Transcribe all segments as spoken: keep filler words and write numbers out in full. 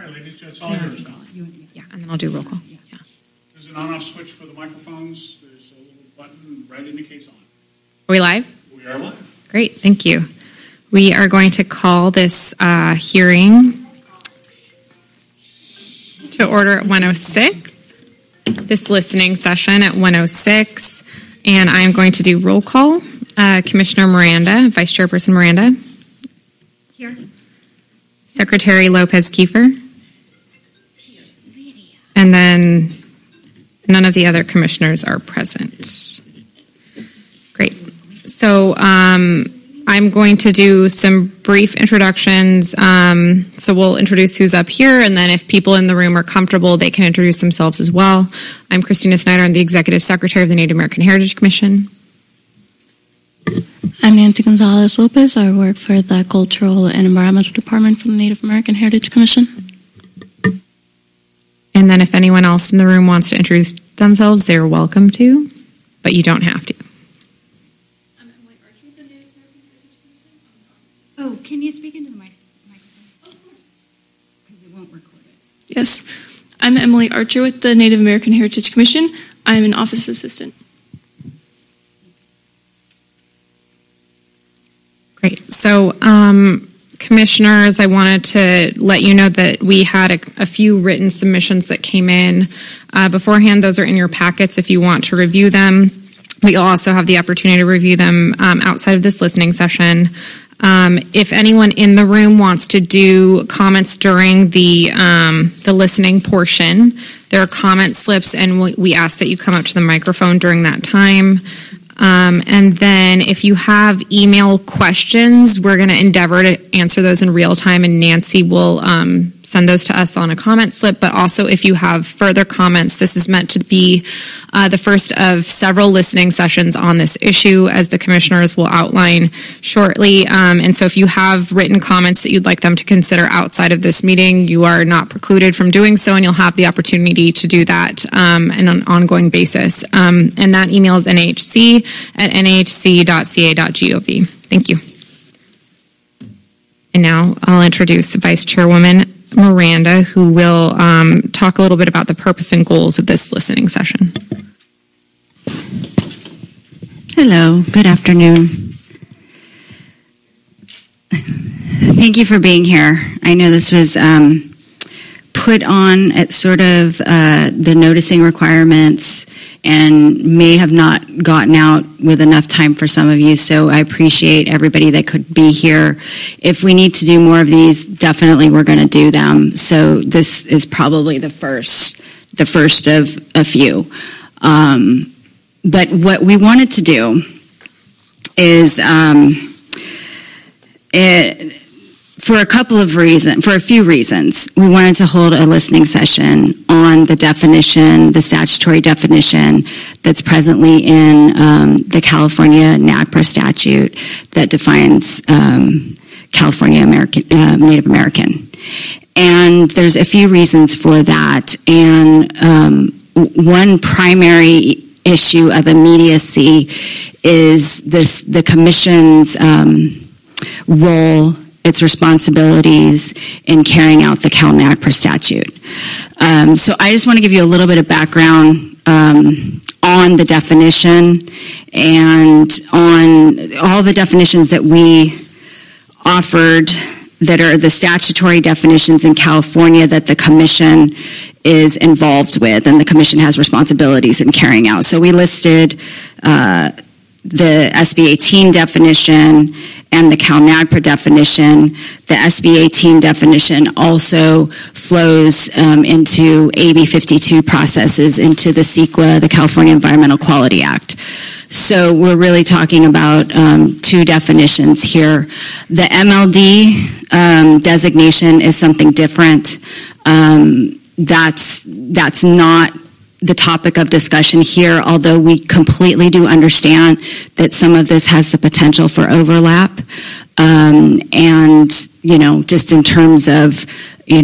All right, ladies, it's all yours now. Yeah, and then I'll do roll call. Yeah. There's an on-off switch for the microphones. There's a little button, right indicates on. Are we live? We are live. Great, thank you. We are going to call this uh, hearing to order at one oh six, this listening session at one oh six, and I am going to do roll call. Uh, Commissioner Miranda, Vice Chairperson Miranda. Here. Secretary Lopez Kiefer. And then none of the other commissioners are present. Great. So um, I'm going to do some brief introductions. Um, so we'll introduce who's up here, and then if people in the room are comfortable, they can introduce themselves as well. I'm Christina Snyder. I'm the Executive Secretary of the Native American Heritage Commission. I'm Nancy Gonzalez Lopez. I work for the Cultural and Environmental Department from the Native American Heritage Commission. And then if anyone else in the room wants to introduce themselves, they're welcome to, but you don't have to. I'm Emily Archer with the Native American Heritage Commission. Oh, can you speak into the mic- microphone? Oh, of course. Because it won't record it. Yes. I'm Emily Archer with the Native American Heritage Commission. I'm an office assistant. Great. So, um, commissioners, I wanted to let you know that we had a, a few written submissions that came in uh, beforehand. Those are in your packets if you want to review them. We also have the opportunity to review them um, outside of this listening session. Um, if anyone in the room wants to do comments during the um, the listening portion, there are comment slips, and we, we ask that you come up to the microphone during that time. Um, and then if you have email questions, we're going to endeavor to answer those in real time, and Nancy will um, send those to us on a comment slip. But also if you have further comments, this is meant to be uh, the first of several listening sessions on this issue, as the commissioners will outline shortly. Um, and so if you have written comments that you'd like them to consider outside of this meeting, you are not precluded from doing so, and you'll have the opportunity to do that um, on an ongoing basis. Um, and that email is N H C at N H C dot C A dot gov. Thank you. And now I'll introduce Vice Chairwoman Miranda, who will um, talk a little bit about the purpose and goals of this listening session. Hello, good afternoon. Thank you for being here. I know this was um, put on at sort of uh, the noticing requirements and may have not gotten out with enough time for some of you, so I appreciate everybody that could be here. If we need to do more of these, definitely we're going to do them. So this is probably the first, the first of a few. Um, but what we wanted to do is um, it, for a couple of reasons, for a few reasons, we wanted to hold a listening session on the definition, the statutory definition that's presently in um, the California NAGPRA statute that defines um, California American, uh, Native American. And there's a few reasons for that. And um, one primary issue of immediacy is this, the Commission's um, role, its responsibilities in carrying out the Cal NAGPRA statute. Um, so I just want to give you a little bit of background um, on the definition and on all the definitions that we offered that are the statutory definitions in California that the Commission is involved with, and the Commission has responsibilities in carrying out. So we listed uh, the S B eighteen definition and the Cal NAGPRA definition. The S B eighteen definition also flows um, into A B fifty-two processes into the CEQA, the California Environmental Quality Act. So we're really talking about um, two definitions here. The M L D um, designation is something different. Um, that's that's not the topic of discussion here, although we completely do understand that some of this has the potential for overlap. Um, and, you know, just in terms of, you know,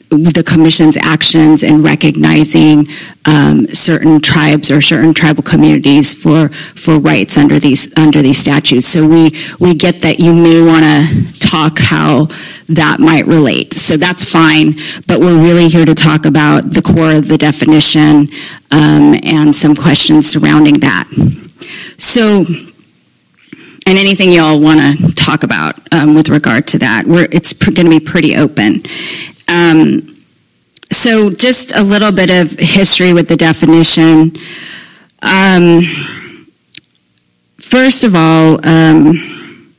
the Commission's actions in recognizing um, certain tribes or certain tribal communities for for rights under these under these statutes. So we we get that you may want to talk how that might relate. So that's fine, but we're really here to talk about the core of the definition um, and some questions surrounding that. So, and anything you all want to talk about um, with regard to that, we're, it's pr- going to be pretty open. Um, so just a little bit of history with the definition. Um, first of all, um,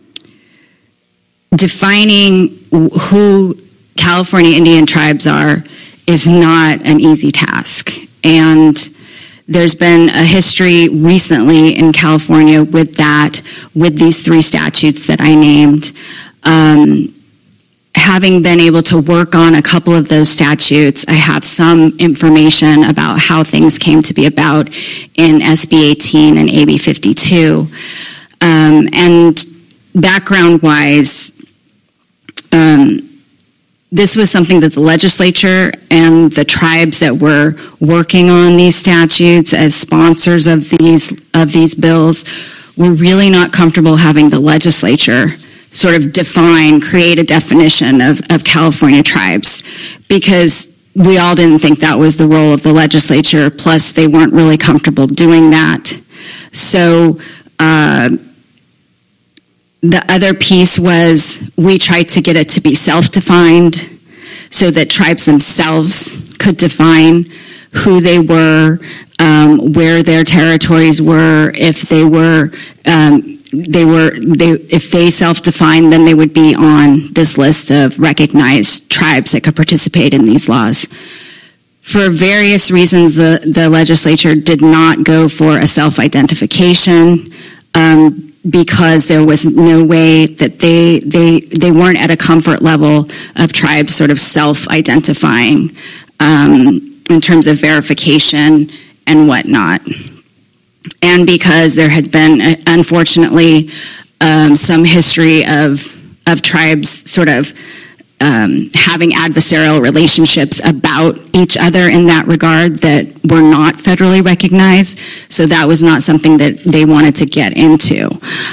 defining who California Indian tribes are is not an easy task. And there's been a history recently in California with that, with these three statutes that I named. Um, Having been able to work on a couple of those statutes, I have some information about how things came to be about in S B eighteen and A B fifty-two. Um, and background-wise, um, this was something that the legislature and the tribes that were working on these statutes as sponsors of these of these bills were really not comfortable having the legislature sort of define, create a definition of, of California tribes, because we all didn't think that was the role of the legislature, plus they weren't really comfortable doing that. So uh, the other piece was we tried to get it to be self-defined so that tribes themselves could define who they were, um, where their territories were, if they were um, they were they if they self-defined, then they would be on this list of recognized tribes that could participate in these laws. For various reasons, the, the legislature did not go for a self-identification um, because there was no way that they they they weren't at a comfort level of tribes sort of self-identifying um, in terms of verification and whatnot. And because there had been, unfortunately, um, some history of of tribes sort of um, having adversarial relationships about each other in that regard that were not federally recognized, so that was not something that they wanted to get into.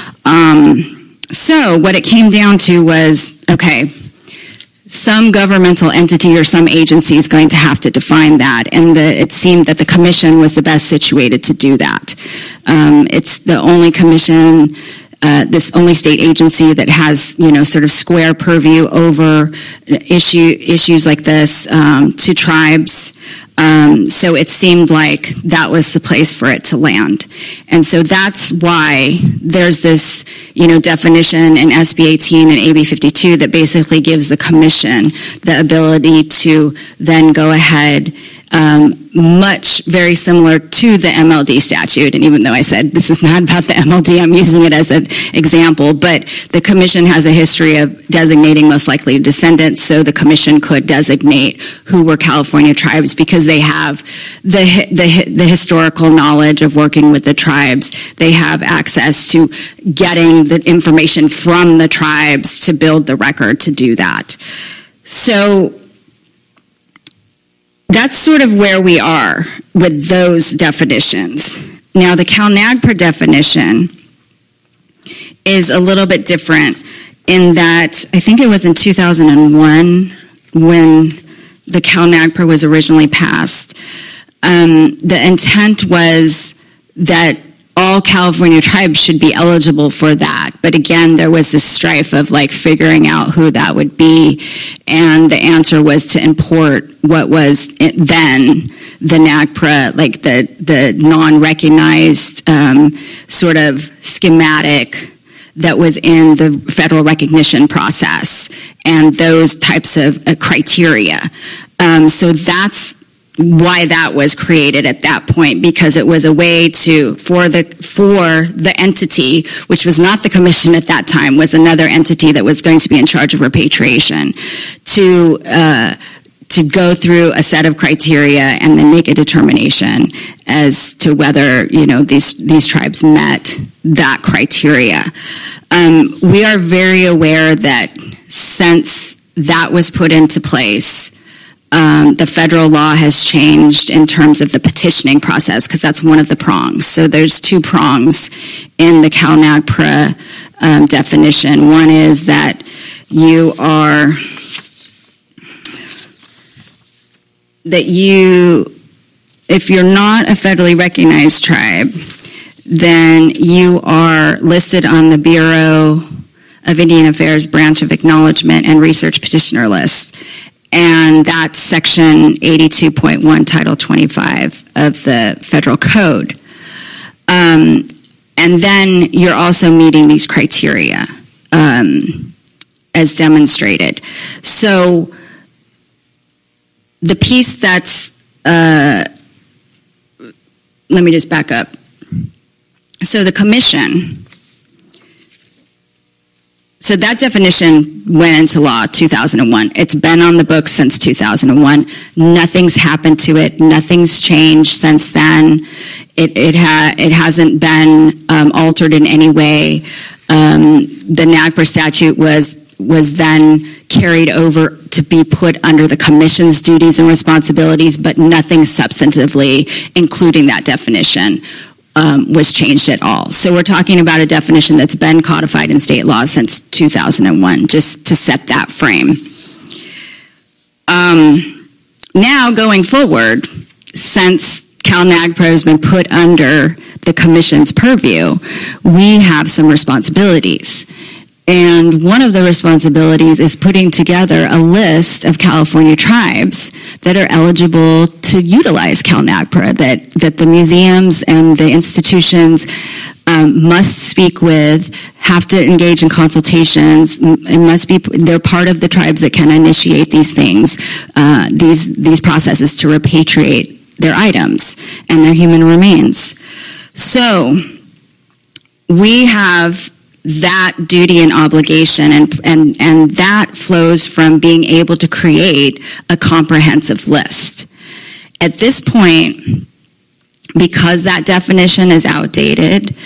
Um, so what it came down to was, okay, some governmental entity or some agency is going to have to define that, and the, it seemed that the commission was the best situated to do that. Um, it's the only commission, uh, this only state agency that has, you know, sort of square purview over issue issues like this um, to tribes. Um, so it seemed like that was the place for it to land. And so that's why there's this, you know, definition in S B eighteen and A B fifty-two that basically gives the commission the ability to then go ahead, um, much very similar to the M L D statute. And even though I said this is not about the M L D, I'm using it as an example, but the commission has a history of designating most likely descendants, so the commission could designate who were California tribes because they have the, the, the historical knowledge of working with the tribes. They have access to getting the information from the tribes to build the record to do that. So that's sort of where we are with those definitions. Now, the CalNAGPRA definition is a little bit different in that I think it was in two thousand one when the CalNAGPRA was originally passed. Um, the intent was that all California tribes should be eligible for that. But again, there was this strife of like figuring out who that would be. And the answer was to import what was then the NAGPRA, like the, the non-recognized um, sort of schematic that was in the federal recognition process and those types of uh, criteria. Um, so that's why that was created at that point, because it was a way to, for the for the entity, which was not the commission at that time, was another entity that was going to be in charge of repatriation, to uh, to go through a set of criteria and then make a determination as to whether, you know, these these tribes met that criteria. Um, we are very aware that since that was put into place, um, the federal law has changed in terms of the petitioning process, because that's one of the prongs. So there's two prongs in the CalNAGPRA um, definition. One is that you are, that you, if you're not a federally recognized tribe, then you are listed on the Bureau of Indian Affairs Branch of Acknowledgement and Research Petitioner List. And that's Section eighty-two point one, Title twenty-five of the Federal Code. Um, and then you're also meeting these criteria um, as demonstrated. So the piece that's, uh, let me just back up. So the commission, so that definition went into law two thousand one. It's been on the books since two thousand one. Nothing's happened to it. Nothing's changed since then. It it, ha- it hasn't been um, altered in any way. Um, the NAGPRA statute was was then carried over to be put under the commission's duties and responsibilities, but nothing substantively, including that definition, Um, was changed at all. So we're talking about a definition that's been codified in state law since two thousand one, just to set that frame. Um, now, going forward, since CalNAGPRA has been put under the commission's purview, we have some responsibilities. And one of the responsibilities is putting together a list of California tribes that are eligible to utilize CalNAGPRA, that, that the museums and the institutions um, must speak with, have to engage in consultations. It must be, they're part of the tribes that can initiate these things, uh, these, these processes to repatriate their items and their human remains. So we have that duty and obligation, and, and, and that flows from being able to create a comprehensive list. At this point, because that definition is outdated,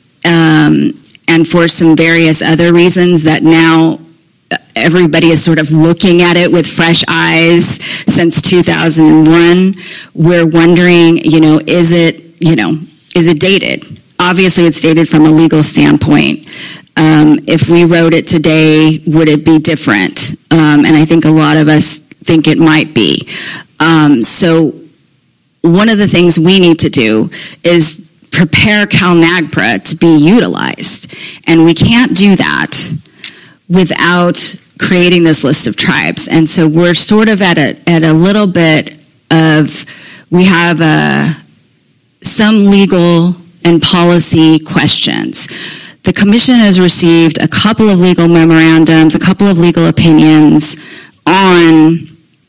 um, and for some various other reasons that now everybody is sort of looking at it with fresh eyes since two thousand one, we're wondering, you know, is it, you know, is it dated? Obviously, it's dated from a legal standpoint. Um, if we wrote it today, would it be different? Um, and I think a lot of us think it might be. Um, so one of the things we need to do is prepare CalNAGPRA to be utilized. And we can't do that without creating this list of tribes. And so we're sort of at a, at a little bit of, we have a, some legal and policy questions. The commission has received a couple of legal memorandums, a couple of legal opinions on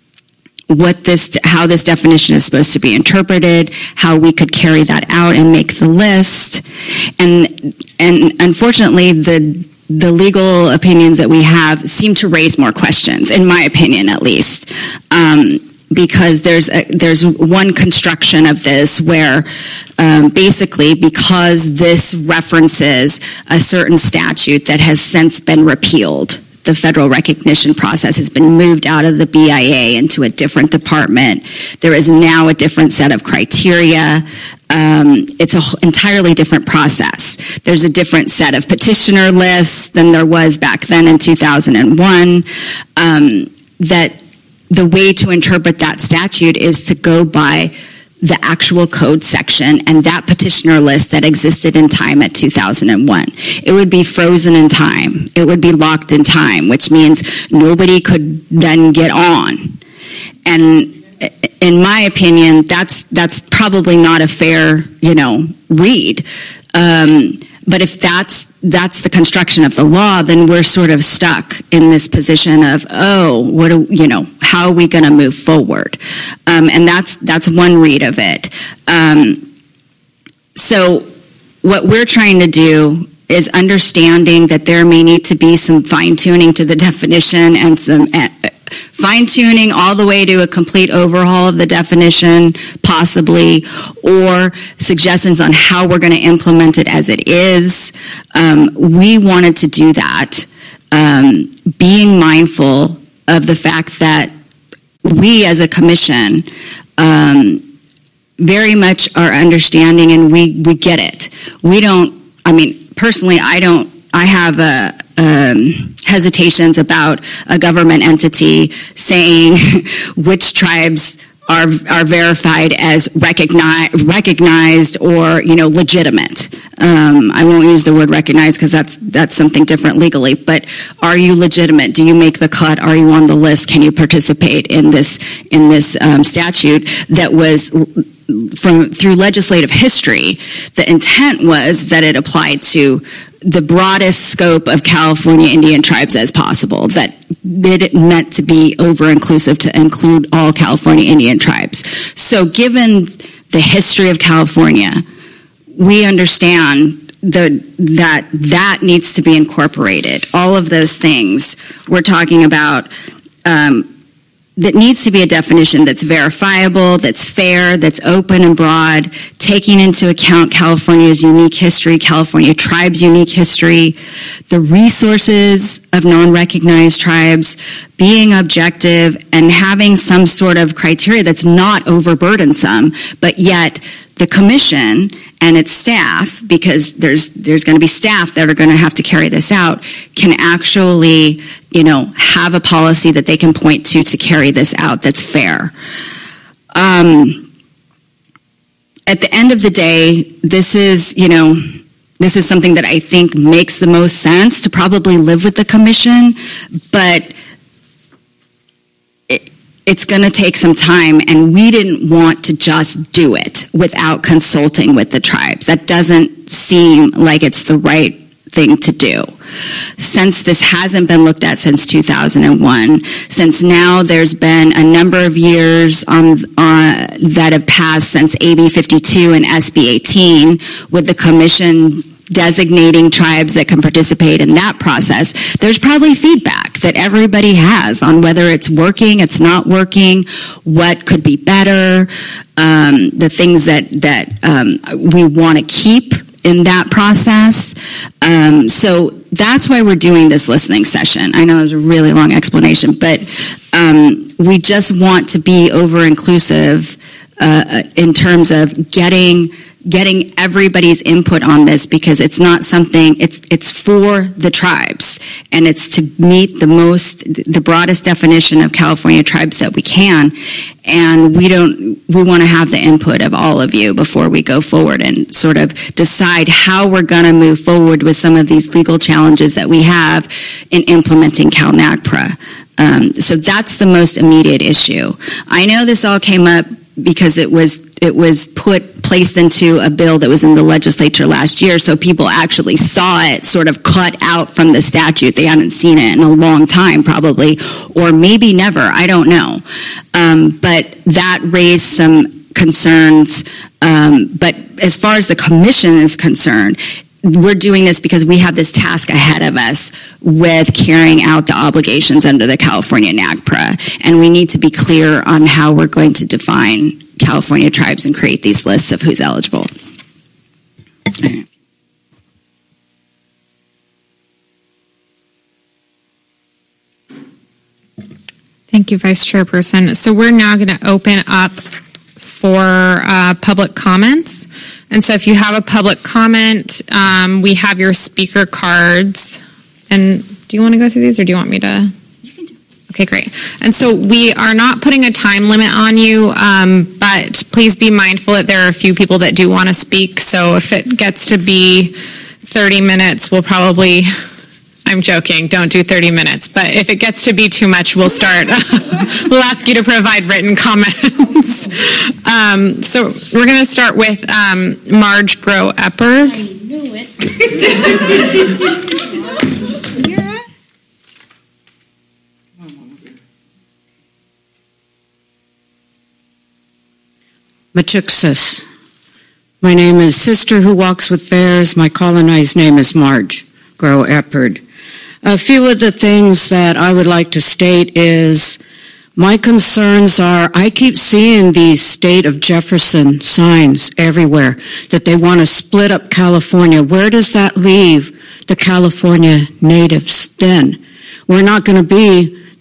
what this, how this definition is supposed to be interpreted, how we could carry that out and make the list. And, and unfortunately, the, the legal opinions that we have seem to raise more questions, in my opinion at least. Um, because there's a, there's one construction of this where um, basically because this references a certain statute that has since been repealed, the federal recognition process has been moved out of the B I A into a different department. There is now a different set of criteria. Um, it's an entirely different process. There's a different set of petitioner lists than there was back then in two thousand one. Um, that the way to interpret that statute is to go by the actual code section and that petitioner list that existed in time at two thousand one. It would be frozen in time. It would be locked in time, which means nobody could then get on. And in my opinion, that's that's probably not a fair, you know, read. Um, But if that's that's the construction of the law, then we're sort of stuck in this position of, oh, what do, you know, how are we going to move forward? Um, and that's that's one read of it. Um, so what we're trying to do is understanding that there may need to be some fine-tuning to the definition and some uh, fine-tuning all the way to a complete overhaul of the definition, possibly, or suggestions on how we're going to implement it as it is. Um, we wanted to do that, um, being mindful of the fact that we as a commission um, very much are understanding, and we, we get it. We don't, I mean, personally, I don't, I have a, um, hesitations about a government entity saying which tribes are are verified as recognize, recognized or, you know, legitimate. Um, I won't use the word recognized because that's that's something different legally. But are you legitimate? Do you make the cut? Are you on the list? Can you participate in this in this um, statute that was from through legislative history? The intent was that it applied to the broadest scope of California Indian tribes as possible, that it meant to be over-inclusive to include all California Indian tribes. So given the history of California, we understand the, that that needs to be incorporated. All of those things we're talking about, um, that needs to be a definition that's verifiable, that's fair, that's open and broad, taking into account California's unique history, California tribes' unique history, the resources of non-recognized tribes, being objective, and having some sort of criteria that's not overburdensome, but yet the commission and its staff, because there's there's going to be staff that are going to have to carry this out, can actually, you know, have a policy that they can point to to carry this out that's fair. Um, at the end of the day, this is, you know, this is something that I think makes the most sense to probably live with the commission, but it, it's going to take some time, and we didn't want to just do it without consulting with the tribes. That doesn't seem like it's the right thing to do. Since this hasn't been looked at since two thousand one, since now there's been a number of years on, uh, that have passed since A B fifty-two and S B eighteen, with the commission designating tribes that can participate in that process, there's probably feedback that everybody has on whether it's working, it's not working, what could be better, um, the things that, that um, we want to keep in that process. Um, so that's why we're doing this listening session. I know it was a really long explanation, but um, we just want to be over-inclusive uh, in terms of getting getting everybody's input on this, because it's not something, it's it's for the tribes, and it's to meet the most, the broadest definition of California tribes that we can, and we don't, we want to have the input of all of you before we go forward and sort of decide how we're going to move forward with some of these legal challenges that we have in implementing CalNAGPRA. Um, so that's the most immediate issue. I know this all came up because it was it was put placed into a bill that was in the legislature last year, so people actually saw it sort of cut out from the statute. They hadn't seen it in a long time, probably, or maybe never. I don't know. Um, but that raised some concerns. Um, but as far as the commission is concerned, we're doing this because we have this task ahead of us with carrying out the obligations under the California NAGPRA, and we need to be clear on how we're going to define California tribes and create these lists of who's eligible. Thank you, Vice Chairperson. So we're now going to open up for uh, public comments. And so if you have a public comment, um, we have your speaker cards. And do you want to go through these, or do you want me to? You can do it. Okay, great. And so we are not putting a time limit on you, um, but please be mindful that there are a few people that do want to speak. So if it gets to be thirty minutes, we'll probably, I'm joking, don't do thirty minutes. But if it gets to be too much, we'll start. We'll ask you to provide written comments. um, so we're going to start with um, Marge Groh-Eppard. I knew it. You're up. Machuksus. My name is Sister Who Walks with Bears. My colonized name is Marge Groh-Eppard. A few of the things that I would like to state is my concerns are I keep seeing these state of Jefferson signs everywhere that they want to split up California. Where does that leave the California natives then? We're not going to be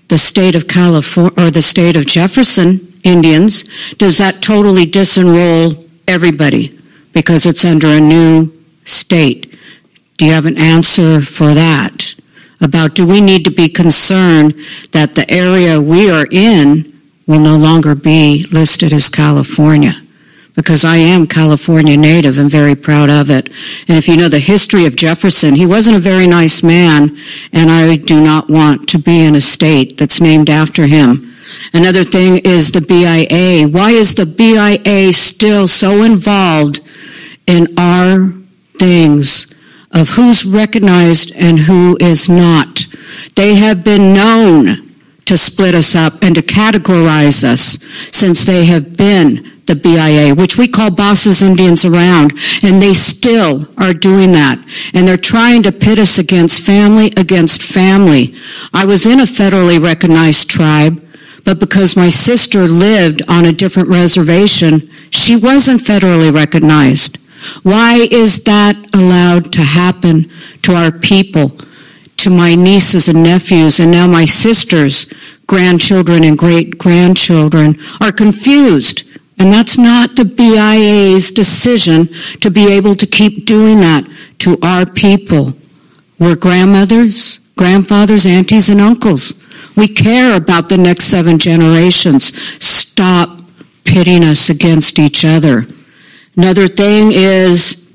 the state of California or the state of Jefferson Indians, does that totally disenroll everybody because it's under a new state? Do you have an answer for that? About, do we need to be concerned that the area we are in will no longer be listed as California? Because I am California native and very proud of it. And if you know the history of Jefferson, he wasn't a very nice man, and I do not want to be in a state that's named after him. Another thing is the B I A. Why is the B I A still so involved in our things of who's recognized and who is not? They have been known to split us up and to categorize us since they have been the B I A, which we call Bosses Indians around, and they still are doing that. And they're trying to pit us against family against family. I was in a federally recognized tribe, but because my sister lived on a different reservation, she wasn't federally recognized. Why is that allowed to happen to our people, to my nieces and nephews, and now my sisters, grandchildren and great-grandchildren are confused? And that's not the B I A's decision to be able to keep doing that to our people. We're grandmothers, grandfathers, aunties, and uncles. We care about the next seven generations. Stop pitting us against each other. Another thing is,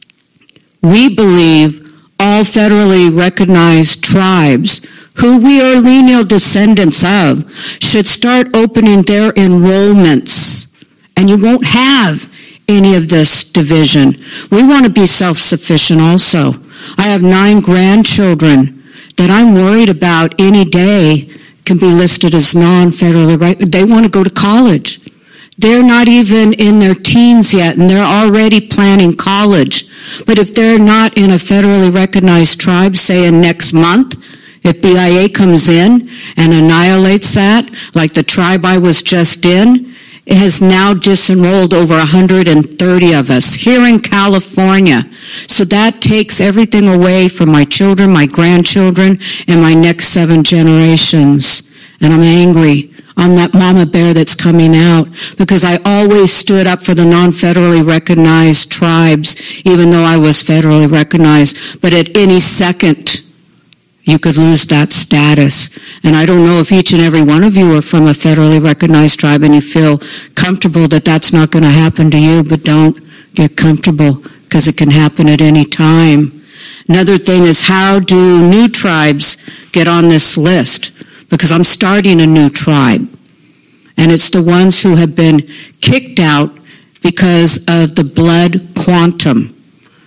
we believe all federally recognized tribes, who we are lineal descendants of, should start opening their enrollments. And you won't have any of this division. We want to be self-sufficient also. I have nine grandchildren that I'm worried about any day can be listed as non-federally right. They want to go to college. They're not even in their teens yet, and they're already planning college. But if they're not in a federally recognized tribe, say in next month, if B I A comes in and annihilates that, like the tribe I was just in, it has now disenrolled over one hundred thirty of us here in California. So that takes everything away from my children, my grandchildren, and my next seven generations. And I'm angry. I'm that mama bear that's coming out because I always stood up for the non-federally recognized tribes, even though I was federally recognized. But at any second, you could lose that status. And I don't know if each and every one of you are from a federally recognized tribe and you feel comfortable that that's not going to happen to you, but don't get comfortable because it can happen at any time. Another thing is, how do new tribes get on this list? Because I'm starting a new tribe. And it's the ones who have been kicked out because of the blood quantum.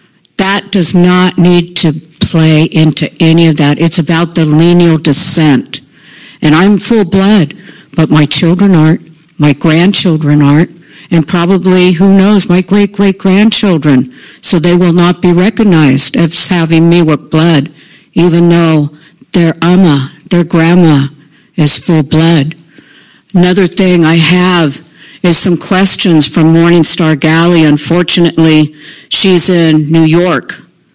That does not need to play into any of that. It's about the lineal descent. And I'm full blood, but my children aren't, my grandchildren aren't, and probably, who knows, my great-great-grandchildren. So they will not be recognized as having Miwok blood, even though their ama, their grandma, is full blood. Another thing I have is some questions from Morningstar Galley. Unfortunately, she's in New York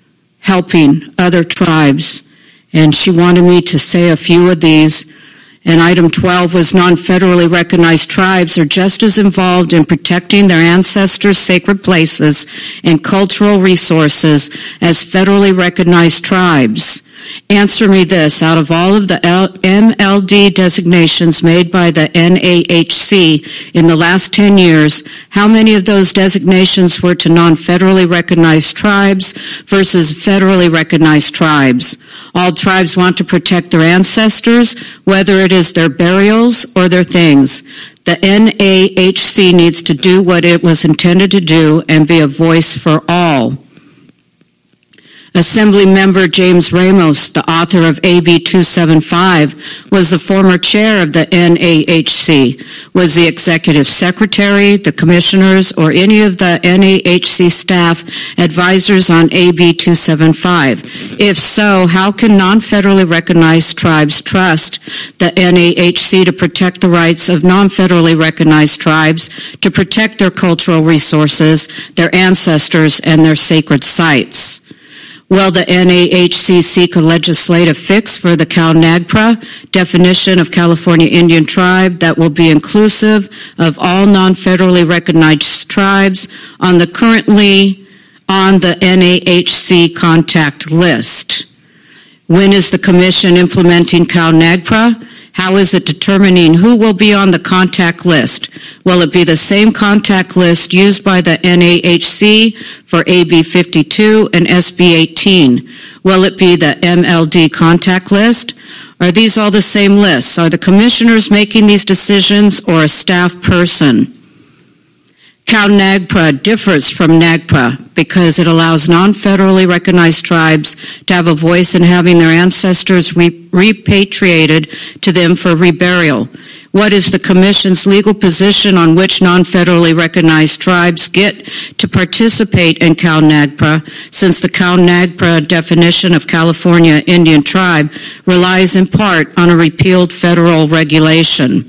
helping other tribes, and she wanted me to say a few of these. And item twelve was, non-federally recognized tribes are just as involved in protecting their ancestors' sacred places and cultural resources as federally recognized tribes. Answer me this: out of all of the M L D designations made by the N A H C in the last ten years, how many of those designations were to non-federally recognized tribes versus federally recognized tribes? All tribes want to protect their ancestors, whether it is their burials or their things. The N A H C needs to do what it was intended to do and be a voice for all. Assembly member James Ramos, the author of A B two seventy-five, was the former chair of the N A H C. Was the executive secretary, the commissioners, or any of the N A H C staff advisors on A B two seventy-five? If so, how can non-federally recognized tribes trust the N A H C to protect the rights of non-federally recognized tribes, to protect their cultural resources, their ancestors, and their sacred sites? Will the N A H C seek a legislative fix for the CalNAGPRA definition of California Indian tribe that will be inclusive of all non-federally recognized tribes on the currently on the N A H C contact list? When is the Commission implementing CalNAGPRA? How is it determining who will be on the contact list? Will it be the same contact list used by the N A H C for A B fifty-two and S B eighteen? Will it be the M L D contact list? Are these all the same lists? Are the commissioners making these decisions or a staff person? CalNAGPRA differs from NAGPRA because it allows non-federally recognized tribes to have a voice in having their ancestors re- repatriated to them for reburial. What is the Commission's legal position on which non-federally recognized tribes get to participate in CalNAGPRA, since the CalNAGPRA definition of California Indian tribe relies in part on a repealed federal regulation?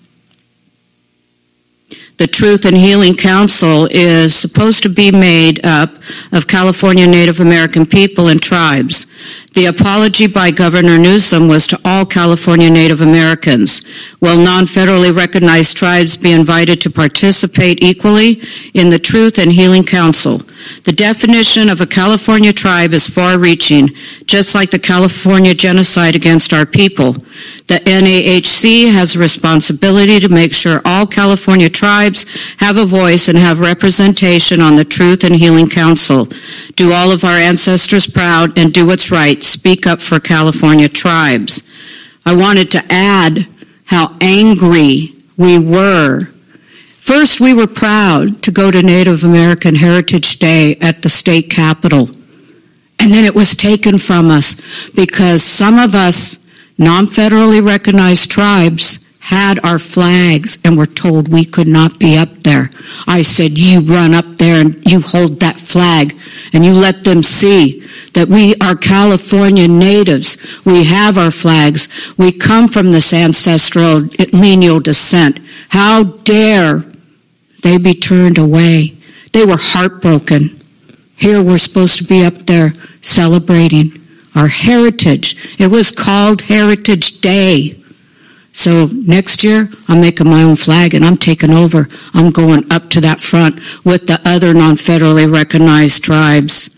The Truth and Healing Council is supposed to be made up of California Native American people and tribes. The apology by Governor Newsom was to all California Native Americans. Will non-federally recognized tribes be invited to participate equally in the Truth and Healing Council? The definition of a California tribe is far-reaching, just like the California genocide against our people. The N A H C has a responsibility to make sure all California tribes have a voice and have representation on the Truth and Healing Council. Do all of our ancestors proud and do what's right. Speak up for California tribes. I wanted to add how angry we were. First, we were proud to go to Native American Heritage Day at the state capitol. And then it was taken from us because some of us non-federally recognized tribes had our flags and were told we could not be up there. I said, you run up there and you hold that flag and you let them see that we are California natives. We have our flags. We come from this ancestral lineal descent. How dare they be turned away? They were heartbroken. Here we're supposed to be up there celebrating our heritage. It was called Heritage Day. So next year, I'm making my own flag and I'm taking over. I'm going up to that front with the other non-federally recognized tribes.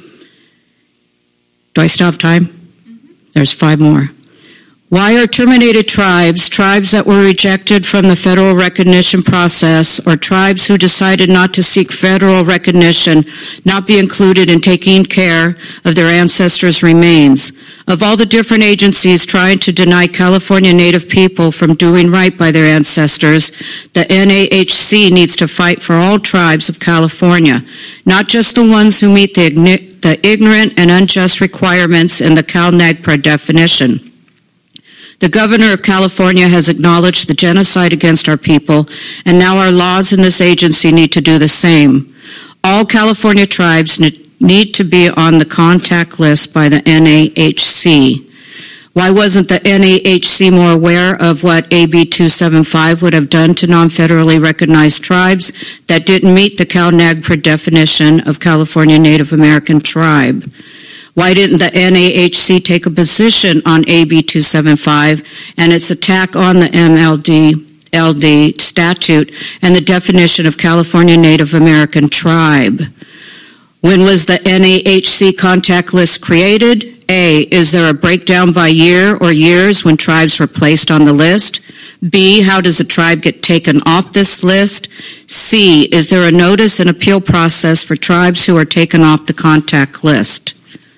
Do I still have time? Mm-hmm. There's five more. Why are terminated tribes, tribes that were rejected from the federal recognition process, or tribes who decided not to seek federal recognition, not be included in taking care of their ancestors' remains? Of all the different agencies trying to deny California Native people from doing right by their ancestors, the N A H C needs to fight for all tribes of California, not just the ones who meet the, ign- the ignorant and unjust requirements in the CalNAGPRA definition. The governor of California has acknowledged the genocide against our people, and now our laws in this agency need to do the same. All California tribes need to be on the contact list by the N A H C. Why wasn't the N A H C more aware of what A B two seventy-five would have done to non-federally recognized tribes that didn't meet the CalNAGPRA definition of California Native American tribe? Why didn't the N A H C take a position on A B two seventy-five and its attack on the M L D L D statute and the definition of California Native American tribe? When was the N A H C contact list created? A, is there a breakdown by year or years when tribes were placed on the list? B, how does a tribe get taken off this list? C, is there a notice and appeal process for tribes who are taken off the contact list?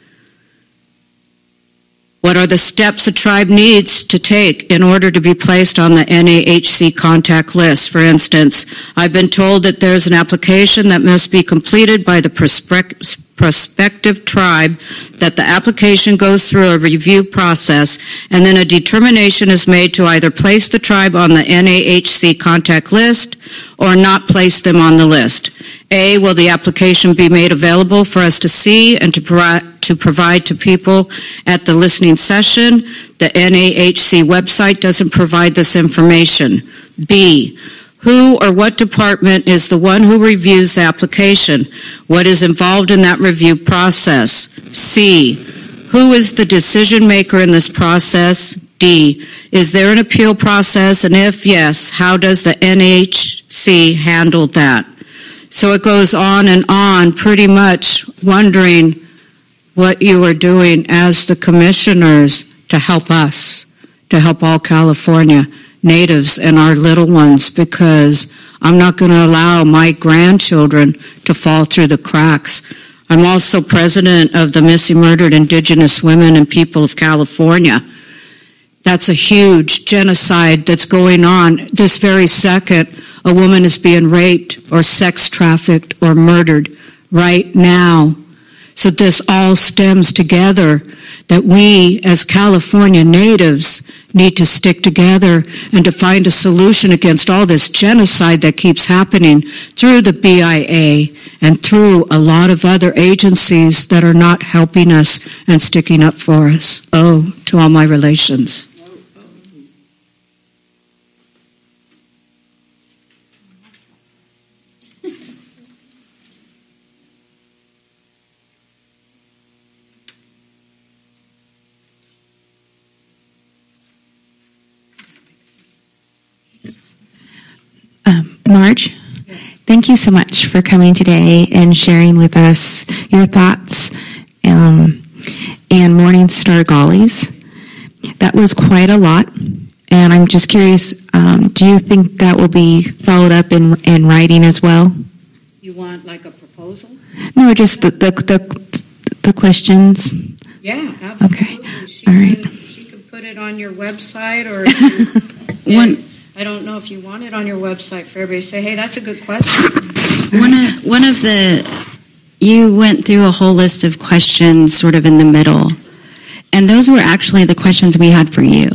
What are the steps a tribe needs to take in order to be placed on the N A H C contact list? For instance, I've been told that there's an application that must be completed by the prospect- prospective tribe, that the application goes through a review process, and then a determination is made to either place the tribe on the N A H C contact list or not place them on the list. A, will the application be made available for us to see and to, pro- to provide to people at the listening session? The N A H C website doesn't provide this information. B, Who or what department is the one who reviews the application? What is involved in that review process? C, who is the decision maker in this process? D, is there an appeal process? And if yes, how does the N H C handle that? So it goes on and on, pretty much wondering what you are doing as the commissioners to help us, to help all California natives and our little ones, because I'm not going to allow my grandchildren to fall through the cracks. I'm also president of the Missing Murdered Indigenous Women and People of California. That's a huge genocide that's going on. This very second, a woman is being raped or sex trafficked or murdered right now. So this all stems together that we as California natives need to stick together and to find a solution against all this genocide that keeps happening through the B I A and through a lot of other agencies that are not helping us and sticking up for us. Oh, to all my relations. Um, Marge, thank you so much for coming today and sharing with us your thoughts um, and Morningstar Gollies. That was quite a lot, and I'm just curious, um, do you think that will be followed up in, in writing as well? You want like a proposal? No, just the, the, the, the questions. Yeah, absolutely. Okay. She All can, right. She can put it on your website, or if you, One, I don't know if you want it on your website for everybody to say, hey, that's a good question. one of, one of the, you went through a whole list of questions sort of in the middle, and those were actually the questions we had for you.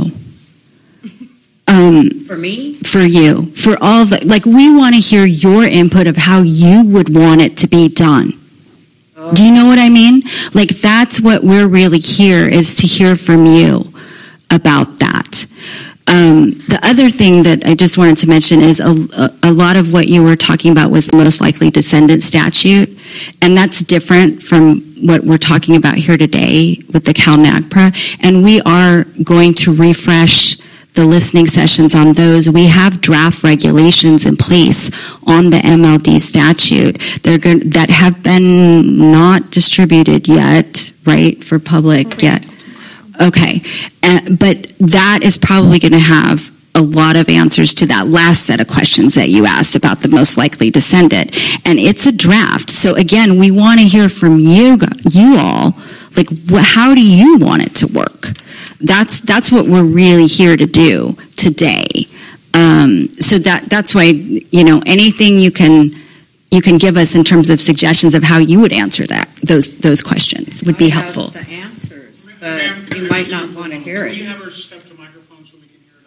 Um, For me? for you, for all the, like, we want to hear your input of how you would want it to be done. Oh. Do you know what I mean? Like, that's what we're really here, is to hear from you about that. Um, the other thing that I just wanted to mention is a, a, a lot of what you were talking about was the most likely descendant statute, and that's different from what we're talking about here today with the CalNAGPRA, and we are going to refresh the listening sessions on those. We have draft regulations in place on the M L D statute. They're good, that have been not distributed yet, right, for public yet. Okay, uh, but that is probably going to have a lot of answers to that last set of questions that you asked about the most likely descendant. And it's a draft. So again, we want to hear from you, you all, like, wh- how do you want it to work? That's that's what we're really here to do today. Um, so that that's why, you know, anything you can you can give us in terms of suggestions of how you would answer that those those questions would be I have helpful. the answers, but Ma'am, you might not want to hear Can you it. have her step to microphone so we can hear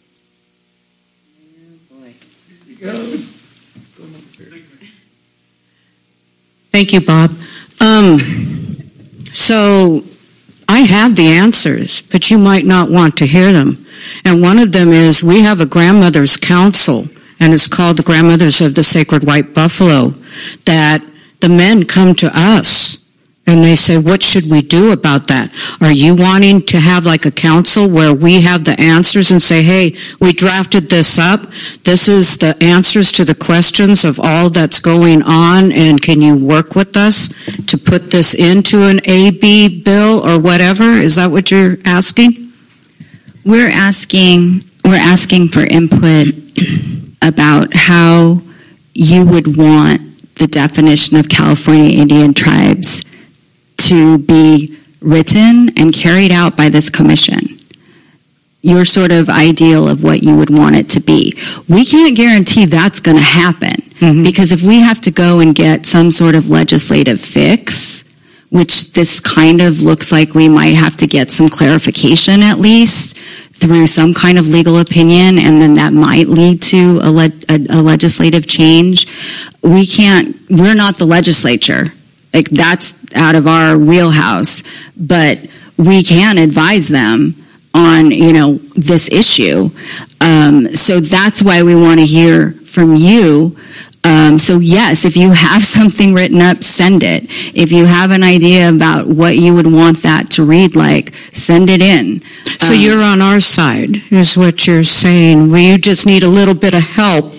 it on record? Oh, boy. Thank you, ma'am. Thank you, Bob. Um, so I have the answers, but you might not want to hear them. And one of them is we have a grandmother's council, and it's called the Grandmothers of the Sacred White Buffalo, that the men come to us and they say, what should we do about that? Are you wanting to have like a council where we have the answers and say, hey, we drafted this up. This is the answers to the questions of all that's going on, and can you work with us to put this into an A B bill or whatever? Is that what you're asking? We're asking we're asking for input about how you would want the definition of California Indian tribes to be written and carried out by this commission. Your sort of ideal of what you would want it to be. We can't guarantee that's going to happen, mm-hmm. because if we have to go and get some sort of legislative fix, which this kind of looks like we might have to get some clarification at least through some kind of legal opinion, and then that might lead to a, le- a, a legislative change. We can't, we're not the legislature. Like, that's out of our wheelhouse, but we can advise them on, you know, this issue. Um, so that's why we want to hear from you. Um, so yes, if you have something written up, send it. If you have an idea about what you would want that to read like, send it in. So Um, you're on our side, is what you're saying. We just need a little bit of help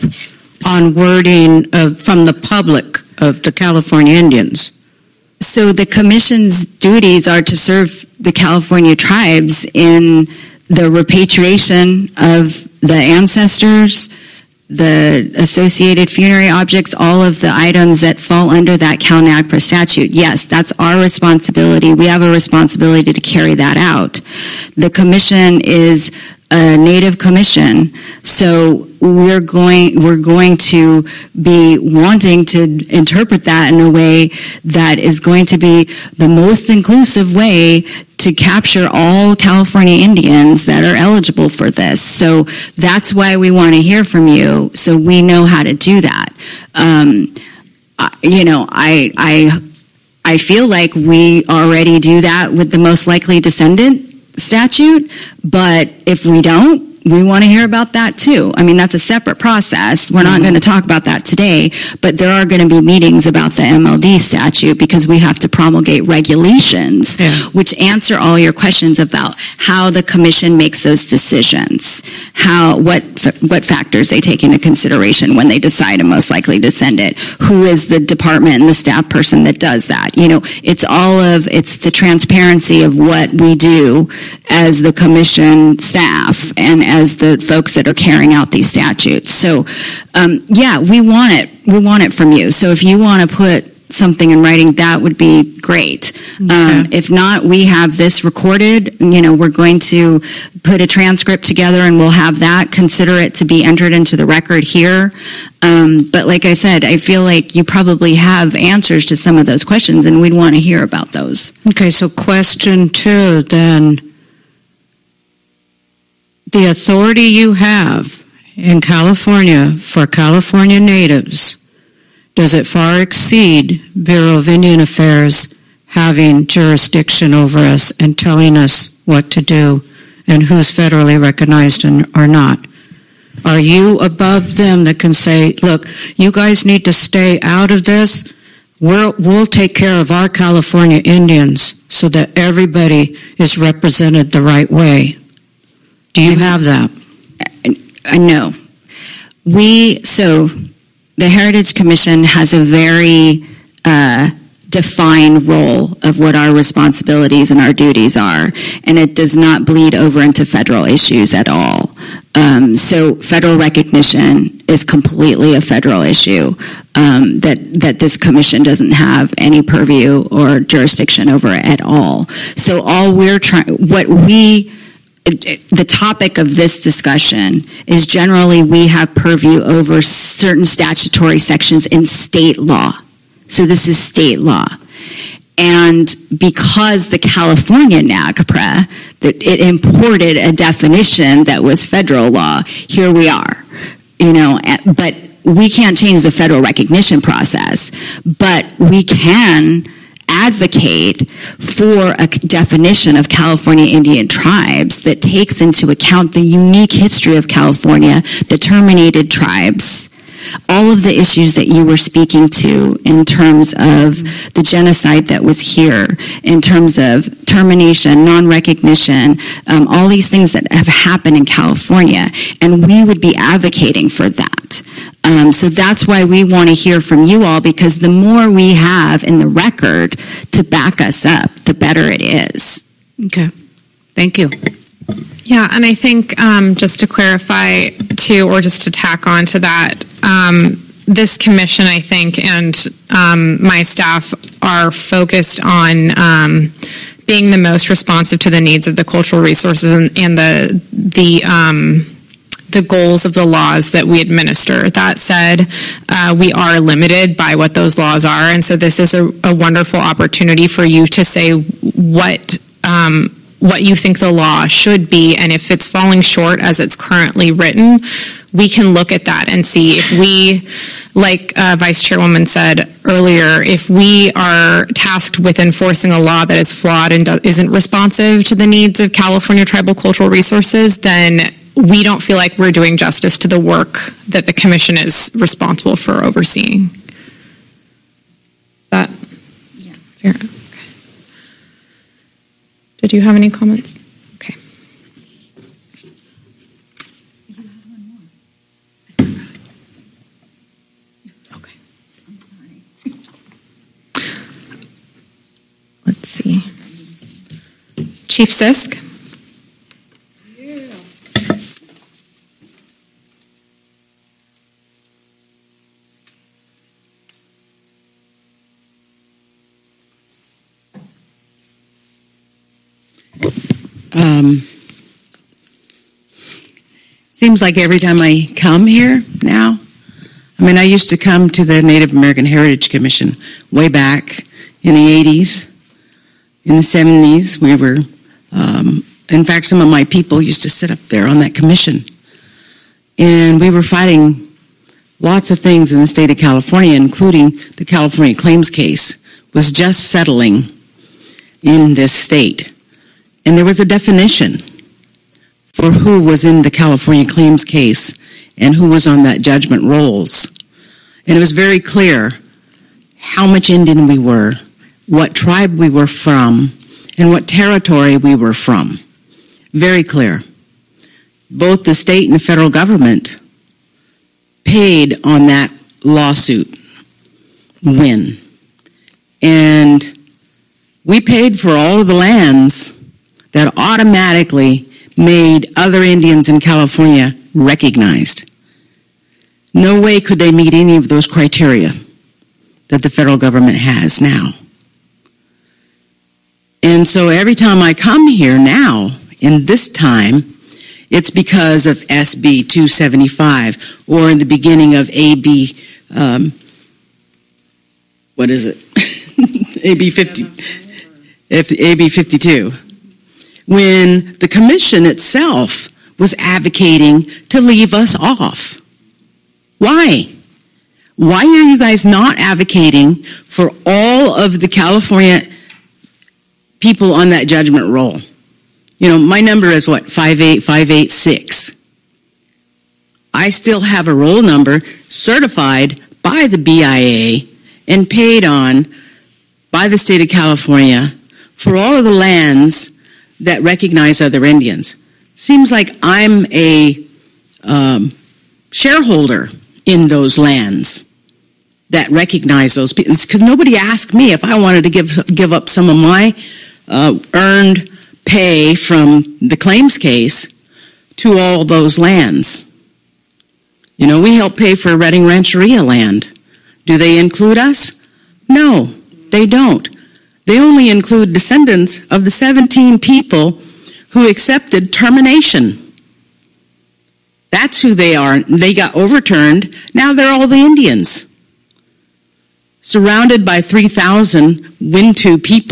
on wording of, from the public of the California Indians. So the commission's duties are to serve the California tribes in the repatriation of the ancestors, the associated funerary objects, all of the items that fall under that CalNAGPRA statute. Yes, that's our responsibility. We have a responsibility to carry that out. The commission is a native commission, so we're going we're going to be wanting to interpret that in a way that is going to be the most inclusive way to capture all California Indians that are eligible for this. So that's why we want to hear from you, so we know how to do that. Um, I- you know, I I I feel like we already do that with the most likely descendant statute, but if we don't, we want to hear about that too. I mean, that's a separate process. We're not going to talk about that today, but there are going to be meetings about the M L D statute because we have to promulgate regulations Yeah. which answer all your questions about how the commission makes those decisions, how what what factors they take into consideration when they decide a most likely descendant, who is the department and the staff person that does that. You know, it's all of, it's the transparency of what we do as the commission staff and as the folks that are carrying out these statutes. So, um, yeah, we want it. We want it from you. So if you want to put something in writing, that would be great. Okay. Um, if not, we have this recorded. You know, we're going to put a transcript together and we'll have that. Consider it to be entered into the record here. Um, but like I said, I feel like you probably have answers to some of those questions and we'd want to hear about those. Okay, so question two then. The authority you have in California for California natives, does it far exceed Bureau of Indian Affairs having jurisdiction over us and telling us what to do and who's federally recognized and or not? Are you above them that can say, look, you guys need to stay out of this? We're, we'll take care of our California Indians so that everybody is represented the right way. Do you have that? I know. We, so the Heritage Commission has a very uh, defined role of what our responsibilities and our duties are, and it does not bleed over into federal issues at all. Um, so federal recognition is completely a federal issue um, that, that this commission doesn't have any purview or jurisdiction over at all. So all we're trying, what we, the topic of this discussion is generally we have purview over certain statutory sections in state law. So this is state law. And because the California NAGPRA, that it imported a definition that was federal law, here we are. You know, but we can't change the federal recognition process, but we can advocate for a definition of California Indian tribes that takes into account the unique history of California, the terminated tribes, all of the issues that you were speaking to in terms of the genocide that was here, in terms of termination, non-recognition, um, all these things that have happened in California, and we would be advocating for that. Um, so that's why we want to hear from you all, because the more we have in the record to back us up, the better it is. Okay. Thank you. Yeah, and I think um, just to clarify too, or just to tack on to that, um, this commission, I think, and um, my staff are focused on um, being the most responsive to the needs of the cultural resources and, and the the um, the goals of the laws that we administer. That said, uh, we are limited by what those laws are, and so this is a, a wonderful opportunity for you to say what um, what you think the law should be, and if it's falling short as it's currently written, we can look at that and see if we, like uh, Vice Chairwoman said earlier, if we are tasked with enforcing a law that is flawed and do- isn't responsive to the needs of California tribal cultural resources, then we don't feel like we're doing justice to the work that the commission is responsible for overseeing. Is that Yeah. fair? Okay. Did you have any comments? Okay. You have one more. Okay. I'm sorry. Let's see. Chief Sisk? Um, seems like every time I come here now, I mean, I used to come to the Native American Heritage Commission way back in the eighties, in the seventies. We were, um, in fact, some of my people used to sit up there on that commission. And we were fighting lots of things in the state of California, including the California claims case was just settling in this state. And there was a definition for who was in the California claims case and who was on that judgment rolls. And it was very clear how much Indian we were, what tribe we were from, and what territory we were from. Very clear. Both the state and the federal government paid on that lawsuit win. And we paid for all of the lands that automatically made other Indians in California recognized. No way could they meet any of those criteria that the federal government has now. And so every time I come here now, in this time, it's because of S B two seventy-five, or in the beginning of A B, um, what is it? A B fifty, A B fifty-two. When the commission itself was advocating to leave us off. Why? Why are you guys not advocating for all of the California people on that judgment roll? You know, my number is what, five eight five eight six. I still have a roll number certified by the B I A and paid on by the state of California for all of the lands that recognize other Indians. Seems like I'm a um, shareholder in those lands that recognize those people. Because nobody asked me if I wanted to give give up some of my uh, earned pay from the claims case to all those lands. You know, we help pay for Redding Rancheria land. Do they include us? No, they don't. They only include descendants of the seventeen people who accepted termination. That's who they are. They got overturned. Now they're all the Indians, surrounded by three thousand Wintu people.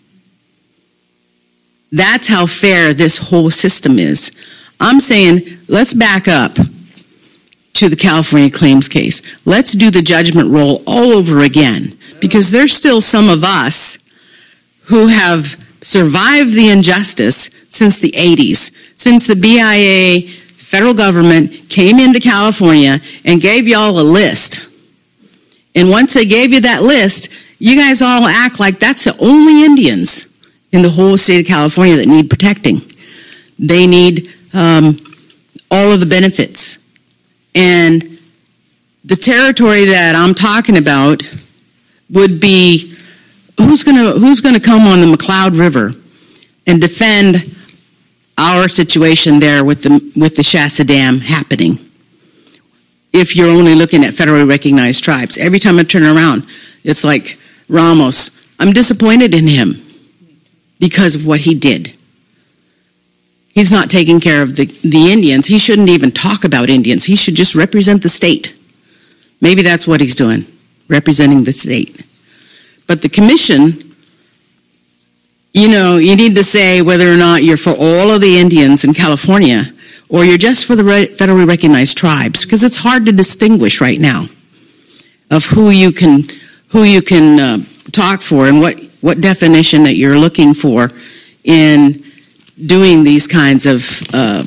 That's how fair this whole system is. I'm saying, let's back up to the California claims case. Let's do the judgment roll all over again, because there's still some of us who have survived the injustice since the eighties, since the B I A, federal government, came into California and gave y'all a list. And once they gave you that list, you guys all act like that's the only Indians in the whole state of California that need protecting. They need um, all of the benefits. And the territory that I'm talking about would be, who's gonna who's gonna come on the McCloud River and defend our situation there with the with the Shasta Dam happening? If you're only looking at federally recognized tribes, every time I turn around, it's like Ramos. I'm disappointed in him because of what he did. He's not taking care of the, the Indians. He shouldn't even talk about Indians. He should just represent the state. Maybe that's what he's doing, representing the state. But the commission, you know, you need to say whether or not you're for all of the Indians in California or you're just for the federally recognized tribes, because it's hard to distinguish right now of who you can who you can uh, talk for and what, what definition that you're looking for in doing these kinds of um,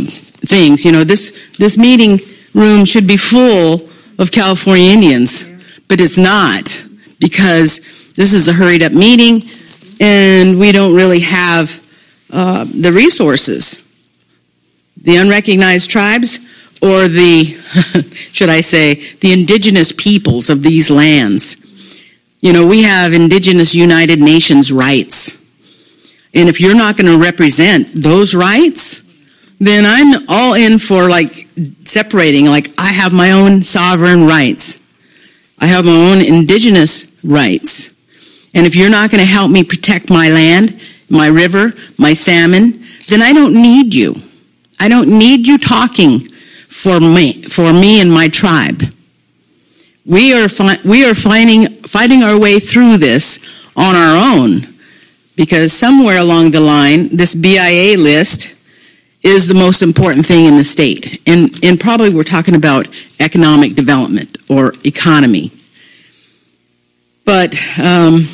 things. You know, this, this meeting room should be full of California Indians, but it's not, because this is a hurried up meeting and we don't really have uh, the resources. The unrecognized tribes, or the, should I say, the indigenous peoples of these lands. You know, we have indigenous United Nations rights. And if you're not going to represent those rights, then I'm all in for like separating, like I have my own sovereign rights. I have my own indigenous rights. And if you're not going to help me protect my land, my river, my salmon, then I don't need you. I don't need you talking for me, for me and my tribe. We are fi- we are finding, fighting our way through this on our own, because somewhere along the line, this B I A list is the most important thing in the state. And, and probably we're talking about economic development or economy. But um,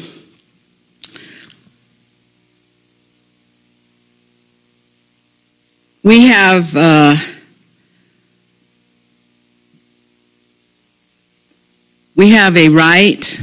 we have uh, we have a right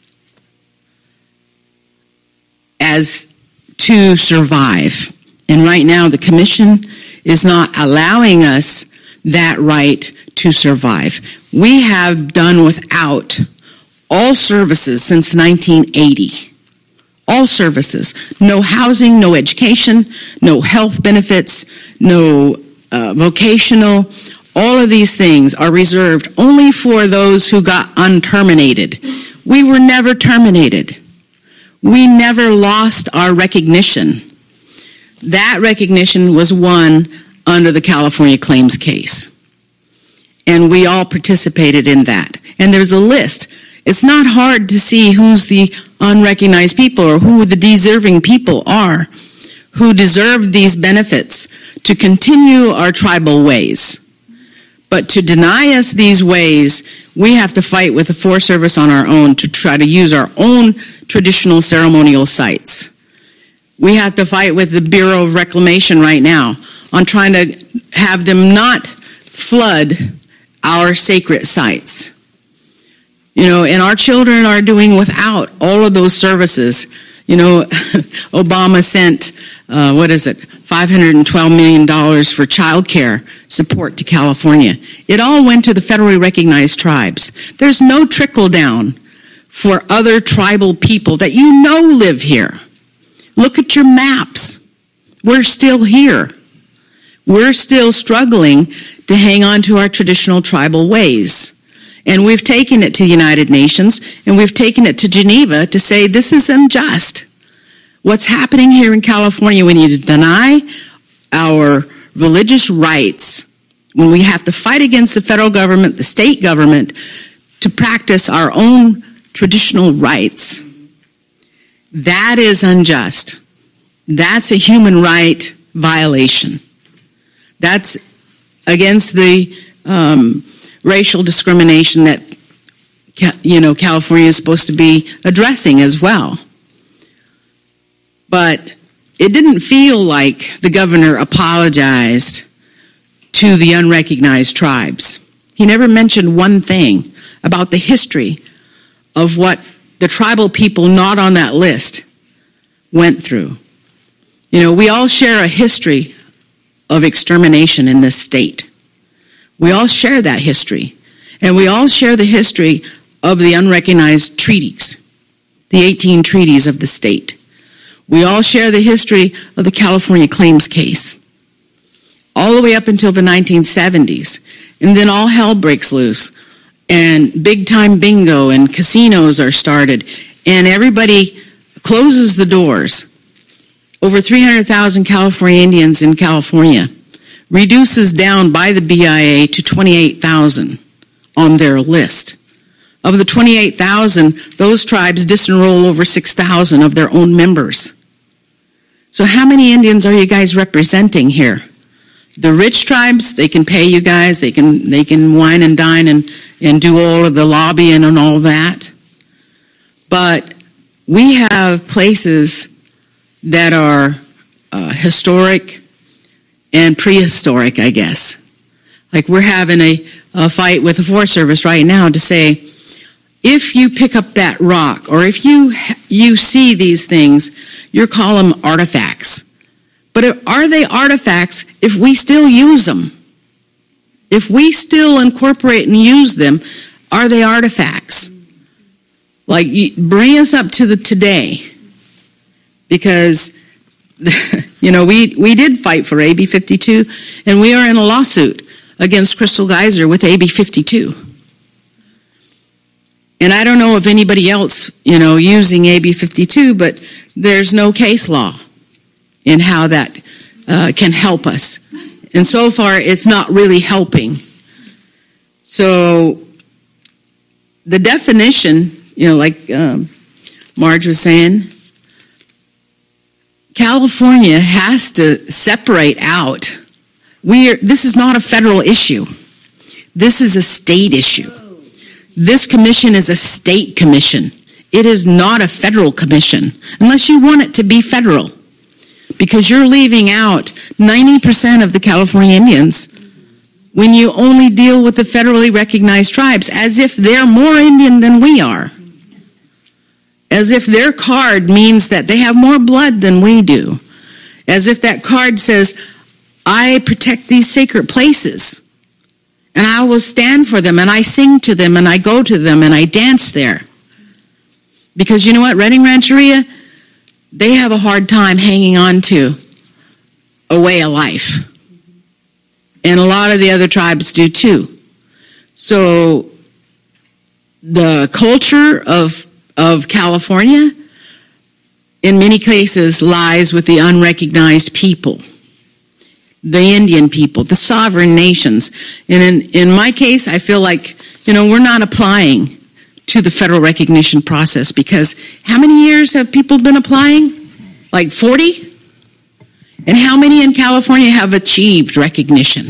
as to survive. And right now the commission is not allowing us that right to survive. We have done without all services since nineteen eighty. All services. No housing, no education, no health benefits, no uh, vocational. All of these things are reserved only for those who got unterminated. We were never terminated. We never lost our recognition. That recognition was won under the California Claims case. And we all participated in that. And there's a list. It's not hard to see who's the unrecognized people or who the deserving people are who deserve these benefits to continue our tribal ways. But to deny us these ways, we have to fight with the Forest Service on our own to try to use our own traditional ceremonial sites. We have to fight with the Bureau of Reclamation right now on trying to have them not flood our sacred sites. You know, and our children are doing without all of those services. You know, Obama sent, uh, what is it, five hundred twelve million dollars for child care support to California. It all went to the federally recognized tribes. There's no trickle down for other tribal people that you know live here. Look at your maps. We're still here. We're still struggling to hang on to our traditional tribal ways. And we've taken it to the United Nations, and we've taken it to Geneva to say this is unjust. What's happening here in California, we need to deny our religious rights when we have to fight against the federal government, the state government, to practice our own traditional rights. That is unjust. That's a human right violation. That's against the um, racial discrimination that, you know, California is supposed to be addressing as well. But it didn't feel like the governor apologized to the unrecognized tribes. He never mentioned one thing about the history of what the tribal people not on that list went through. You know, we all share a history of extermination in this state. We all share that history. And we all share the history of the unrecognized treaties, the eighteen treaties of the state. We all share the history of the California Claims case, all the way up until the nineteen seventies. And then all hell breaks loose, and big-time bingo and casinos are started, and everybody closes the doors. Over three hundred thousand California Indians in California, reduces down by the B I A to twenty-eight thousand on their list. Of the twenty-eight thousand, those tribes disenroll over six thousand of their own members. So how many Indians are you guys representing here? The rich tribes, they can pay you guys, they can they can wine and dine and, and do all of the lobbying and all that. But we have places that are uh, historic, and prehistoric, I guess. Like we're having a, a fight with the Forest Service right now to say, if you pick up that rock or if you you see these things, you call them artifacts. But if, are they artifacts if we still use them? If we still incorporate and use them, are they artifacts? Like, bring us up to the today. Because, you know, we, we did fight for A B fifty-two, and we are in a lawsuit against Crystal Geyser with A B fifty-two. And I don't know if anybody else, you know, using A B fifty-two, but there's no case law in how that uh, can help us. And so far, it's not really helping. So the definition, you know, like um, Marge was saying, California has to separate out. We are, this is not a federal issue. This is a state issue. This commission is a state commission. It is not a federal commission, unless you want it to be federal. Because you're leaving out ninety percent of the California Indians when you only deal with the federally recognized tribes, as if they're more Indian than we are. As if their card means that they have more blood than we do. As if that card says, I protect these sacred places, and I will stand for them, and I sing to them, and I go to them, and I dance there. Because you know what, Redding Rancheria, they have a hard time hanging on to a way of life. And a lot of the other tribes do too. So the culture of, of California, in many cases, lies with the unrecognized people, the Indian people, the sovereign nations. And in, in my case, I feel like, you know, we're not applying to the federal recognition process, because how many years have people been applying? Like forty? And how many in California have achieved recognition?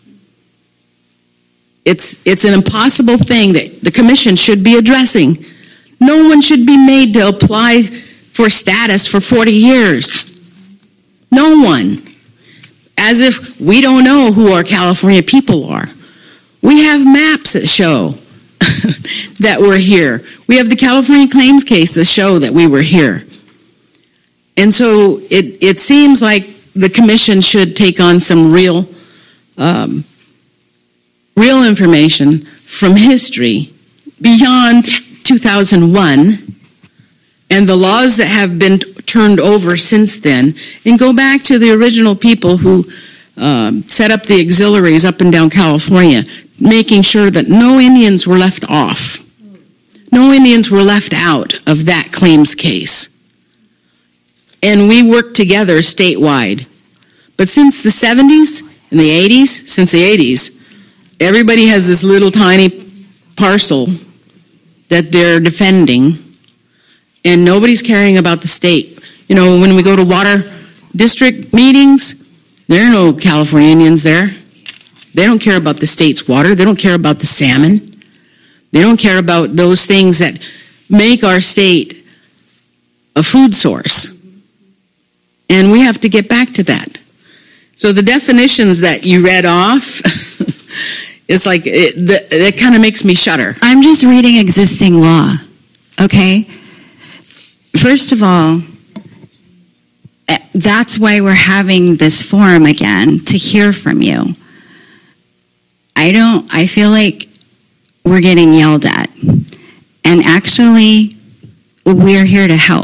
It's, it's an impossible thing that the commission should be addressing. No one should be made to apply for status for forty years. No one. As if we don't know who our California people are. We have maps that show that we're here. We have the California claims case that show that we were here. And so it, it seems like the commission should take on some real, um, real information from history beyond two thousand one and the laws that have been t- turned over since then, and go back to the original people who um, set up the auxiliaries up and down California, making sure that no Indians were left off. No Indians were left out of that claims case. And we worked together statewide. But since the seventies and the eighties, since the eighties, everybody has this little tiny parcel that they're defending, and nobody's caring about the state. You know, when we go to water district meetings, there are no California Indians there. They don't care about the state's water. They don't care about the salmon. They don't care about those things that make our state a food source. And we have to get back to that. So the definitions that you read off, it's like, it, the, it kind of makes me shudder. I'm just reading existing law, okay? First of all, that's why we're having this forum again, to hear from you. I don't, I feel like we're getting yelled at. And actually, we're here to help.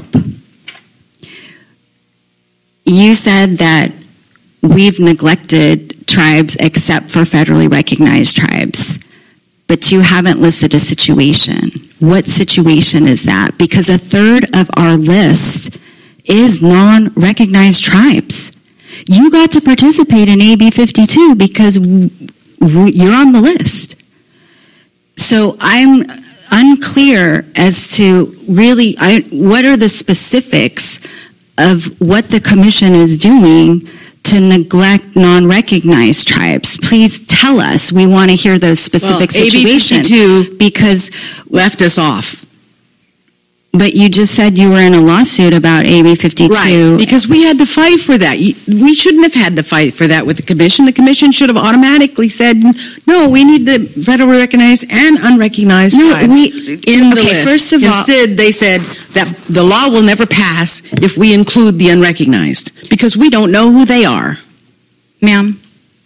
You said that we've neglected tribes except for federally recognized tribes, but you haven't listed a situation. What situation is that? Because a third of our list is non-recognized tribes. You got to participate in A B fifty-two because you're on the list. So I'm unclear as to really I, what are the specifics of what the commission is doing to neglect non-recognized tribes. Please tell us. We want to hear those specific well, situations. A B fifty-two because left us off. But you just said you were in a lawsuit about A B fifty-two. Right, because we had to fight for that. You- We shouldn't have had to fight for that with the commission. The commission should have automatically said, no, we need the federally recognized and unrecognized No, tribes we- in the okay, list. first of all- Instead, they said that the law will never pass if we include the unrecognized, because we don't know who they are. Ma'am,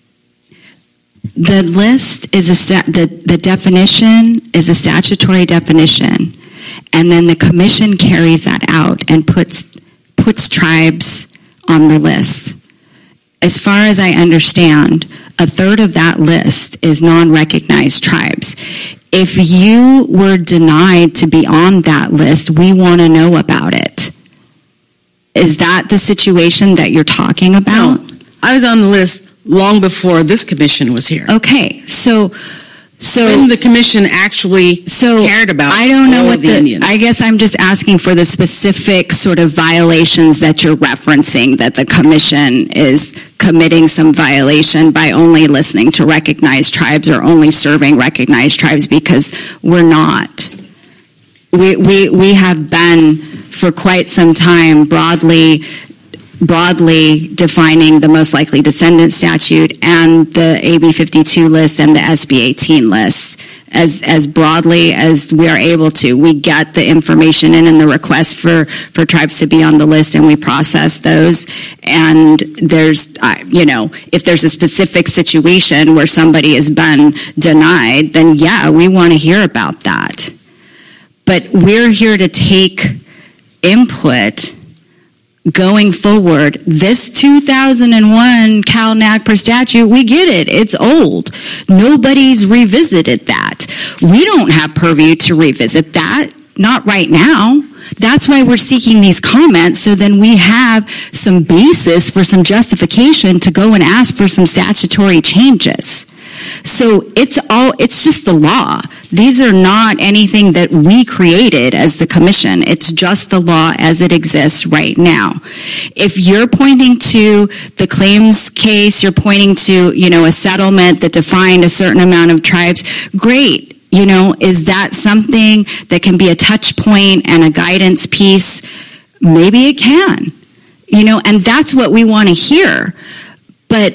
the list is a, sta- the, the definition is a statutory definition, and then the commission carries that out and puts, puts tribes on the list. As far as I understand, a third of that list is non-recognized tribes. If you were denied to be on that list, we want to know about it. Is that the situation that you're talking about? No, I was on the list long before this commission was here. Okay, so, so. When the commission actually So cared about I don't know all what of the the, Indians. I guess I'm just asking for the specific sort of violations that you're referencing, that the commission is committing some violation by only listening to recognized tribes or only serving recognized tribes, because we're not. We, we, we have been for quite some time broadly broadly defining the most likely descendant statute and the A B fifty-two list and the S B eighteen list as as broadly as we are able to. We get the information in and the request for, for tribes to be on the list, and we process those. And there's, uh, you know, if there's a specific situation where somebody has been denied, then yeah, we want to hear about that. But we're here to take input going forward. This two thousand one Cal NAGPRA statute, we get it. It's old. Nobody's revisited that. We don't have purview to revisit that. Not right now. That's why we're seeking these comments, so then we have some basis for some justification to go and ask for some statutory changes. So it's all, it's just the law. These are not anything that we created as the commission. It's just the law as it exists right now. If you're pointing to the claims case, you're pointing to, you know, a settlement that defined a certain amount of tribes, great. You know, is that something that can be a touch point and a guidance piece? Maybe it can. You know, and that's what we want to hear. But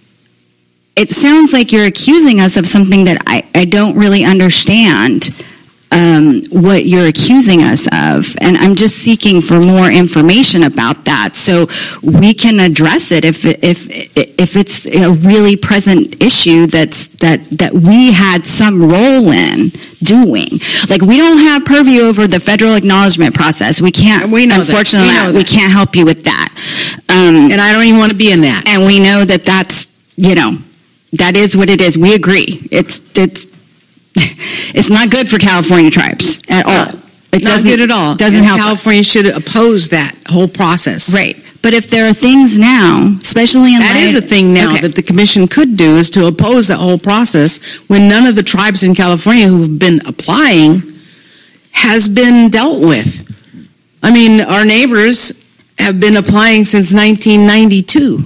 it sounds like you're accusing us of something that I, I don't really understand um, what you're accusing us of. And I'm just seeking for more information about that so we can address it if if if it's a really present issue that's that that we had some role in doing. Like, we don't have purview over the federal acknowledgement process. We can't, we know unfortunately, that. We, know we that. can't help you with that. Um, And I don't even want to be in that. and we know that that's, you know, that is what it is. We agree. It's it's it's not good for California tribes at all. It Not doesn't good at all. Doesn't And help us. California should oppose that whole process. Right. But if there are things now, especially in That light, is a thing now Okay. that the commission could do, is to oppose that whole process when none of the tribes in California who've been applying has been dealt with. I mean, our neighbors have been applying since nineteen ninety-two.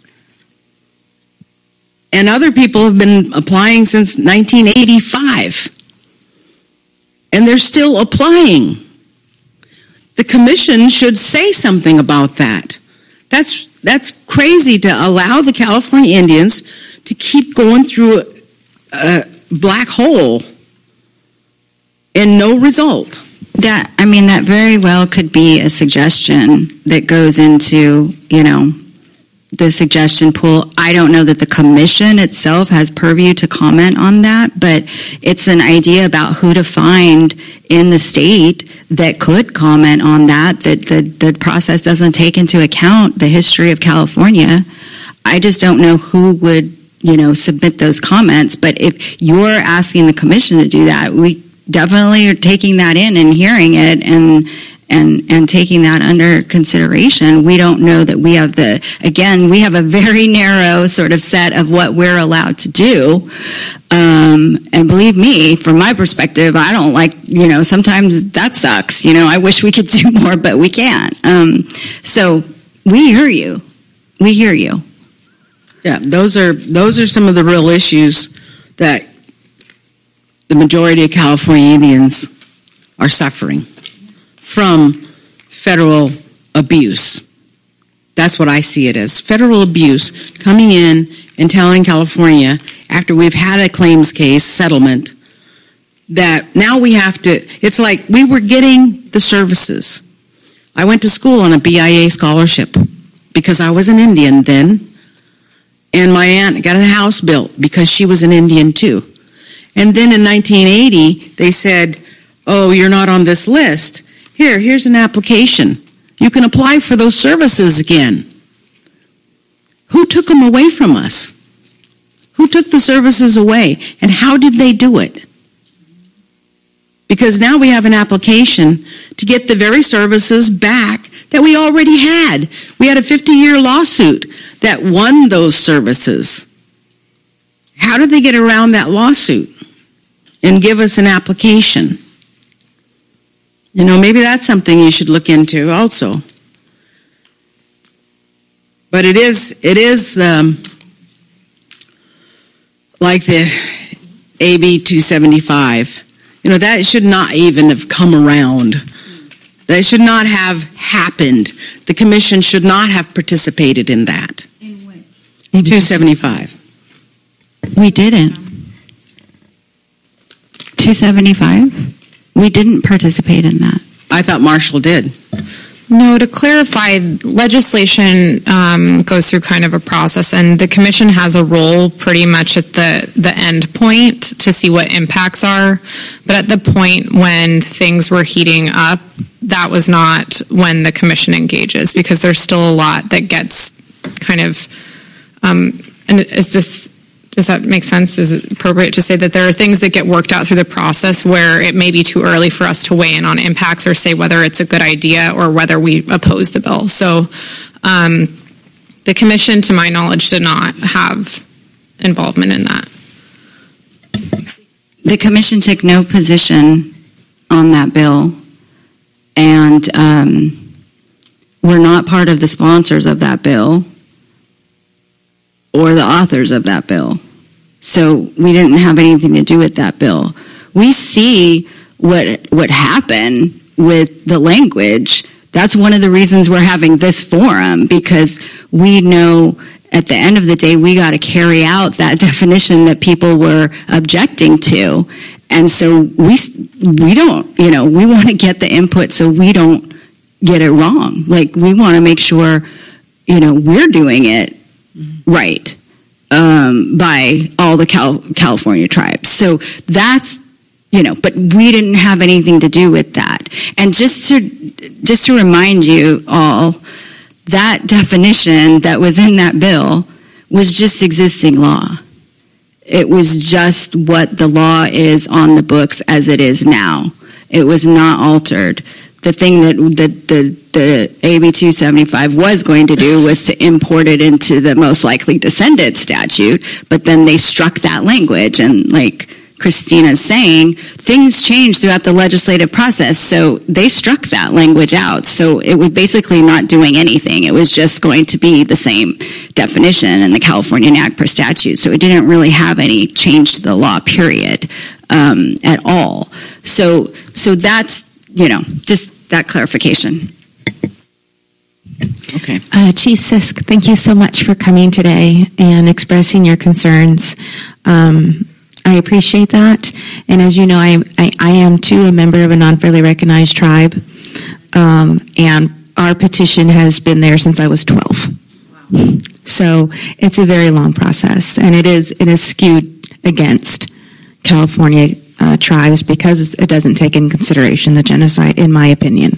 And other people have been applying since nineteen eighty-five. And they're still applying. The commission should say something about that. That's that's crazy to allow the California Indians to keep going through a, a black hole and no result. that, I mean, that very well could be a suggestion that goes into, you know, the suggestion pool. I don't know that the commission itself has purview to comment on that, but it's an idea about who to find in the state that could comment on that, that the, the process doesn't take into account the history of California. I just don't know who would, you know, submit those comments. But if you're asking the commission to do that, we definitely are taking that in and hearing it and and and taking that under consideration. We don't know that we have the, again, we have a very narrow sort of set of what we're allowed to do. Um, and believe me, from my perspective, I don't like, you know, sometimes that sucks. You know, I wish we could do more, but we can't. Um, so we hear you. We hear you. Yeah, those are those are some of the real issues that the majority of California Indians are suffering from federal abuse. That's what I see it as. Federal abuse coming in and telling California, after we've had a claims case settlement, that now we have to, it's like we were getting the services. I went to school on a B I A scholarship because I was an Indian then, and my aunt got a house built because she was an Indian too. And then in nineteen eighty, they said, oh, you're not on this list. Here, here's an application. You can apply for those services again. Who took them away from us? Who took the services away? And how did they do it? Because now we have an application to get the very services back that we already had. We had a fifty-year lawsuit that won those services. How did they get around that lawsuit and give us an application? You know, maybe that's something you should look into also. But it is, it is um, like the A B two seventy-five. You know, that should not even have come around. That should not have happened. The commission should not have participated in that. In what? two seventy-five. We didn't. two seventy-five? We didn't participate in that. I thought Marshall did. No, to clarify, legislation um, goes through kind of a process, and the commission has a role pretty much at the, the end point to see what impacts are. But at the point when things were heating up, that was not when the commission engages, because there's still a lot that gets kind of, um, and is this, does that make sense? Is it appropriate to say that there are things that get worked out through the process where it may be too early for us to weigh in on impacts or say whether it's a good idea or whether we oppose the bill? So um, the commission, to my knowledge, did not have involvement in that. The commission took no position on that bill, and um, we're not part of the sponsors of that bill or the authors of that bill. So we didn't have anything to do with that bill. We see what what happened with the language. That's one of the reasons we're having this forum, because we know at the end of the day we got to carry out that definition that people were objecting to. And so we we don't, you know, we want to get the input so we don't get it wrong. Like, we want to make sure, you know, we're doing it right um, by all the Cal- California tribes. So that's, you know, but we didn't have anything to do with that. And just to just to remind you all, that definition that was in that bill was just existing law. It was just what the law is on the books as it is now. It was not altered. The thing that the, the, the A B two seventy-five was going to do was to import it into the most likely descendant statute, but then they struck that language. And like Christina's saying, things changed throughout the legislative process, so they struck that language out. So it was basically not doing anything. It was just going to be the same definition in the California NAGPRA statute. So it didn't really have any change to the law, period, um, at all. So, so that's, you know, just that clarification. Okay. Uh, Chief Sisk, thank you so much for coming today and expressing your concerns. Um, I appreciate that. And as you know, I, I, I am too a member of a non-federally recognized tribe. Um, and our petition has been there since I was twelve. Wow. So it's a very long process, and it is, it is skewed against California uh, tribes because it doesn't take in consideration the genocide, in my opinion.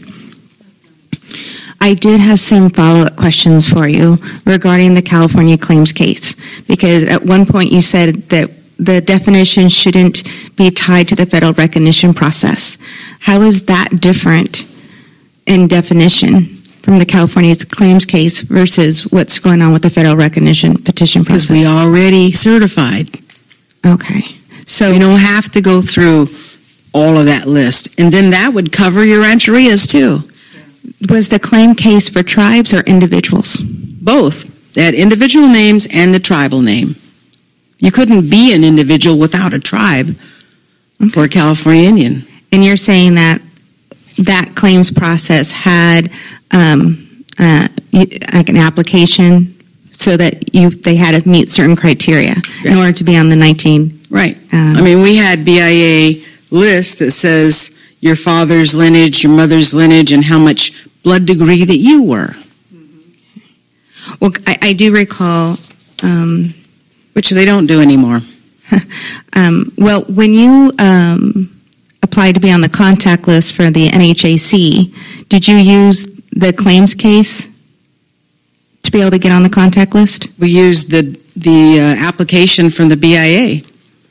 I did have some follow-up questions for you regarding the California claims case, because at one point you said that the definition shouldn't be tied to the federal recognition process. How is that different in definition from the California claims case versus what's going on with the federal recognition petition process? Because we already certified. Okay. So you don't have to go through all of that list. And then that would cover your rancherias too. Was the claim case for tribes or individuals? Both. They had individual names and the tribal name. You couldn't be an individual without a tribe for a California Indian. And you're saying that that claims process had um, uh, like an application so that you they had to meet certain criteria in order to be on the nineteen. Right. Um, I mean, we had B I A list that says your father's lineage, your mother's lineage, and how much blood degree that you were. Well, I, I do recall. Um, Which they don't do anymore. um, well, when you um, applied to be on the contact list for the N H A C, did you use the claims case to be able to get on the contact list? We used the the uh, application from the B I A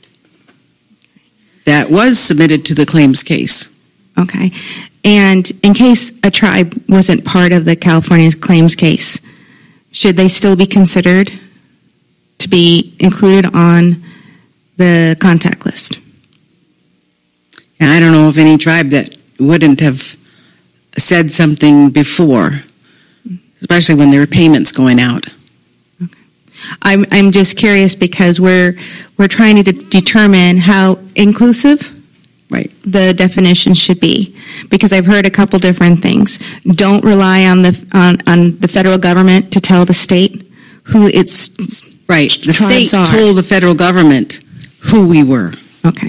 that was submitted to the claims case. Okay. And in case a tribe wasn't part of the California claims case, should they still be considered to be included on the contact list? And I don't know of any tribe that wouldn't have said something before, especially when there were payments going out. Okay. I'm I'm just curious because we're we're trying to de- determine how inclusive, right, the definition should be, because I've heard a couple different things. Don't rely on the on, on the federal government to tell the state who its right. The tribes state are. told the federal government who we were. Okay.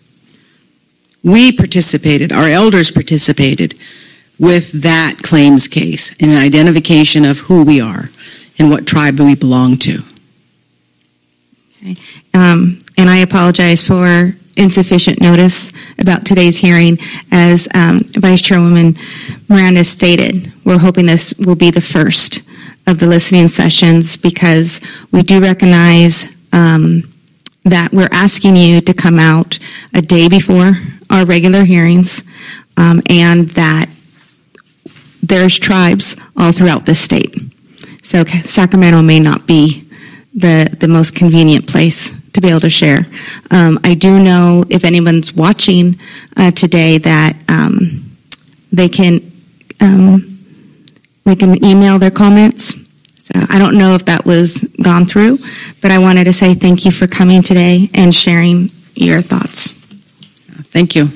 We participated, our elders participated with that claims case in an identification of who we are and what tribe we belong to. Okay. Um, and I apologize for insufficient notice about today's hearing. As um, Vice Chairwoman Miranda stated, we're hoping this will be the first of the listening sessions because we do recognize um, that we're asking you to come out a day before our regular hearings um, and that there's tribes all throughout the state. So Sacramento may not be the, the most convenient place to be able to share. Um, I do know if anyone's watching uh, today that um, they can um, they can email their comments. So I don't know if that was gone through, but I wanted to say thank you for coming today and sharing your thoughts. Thank you.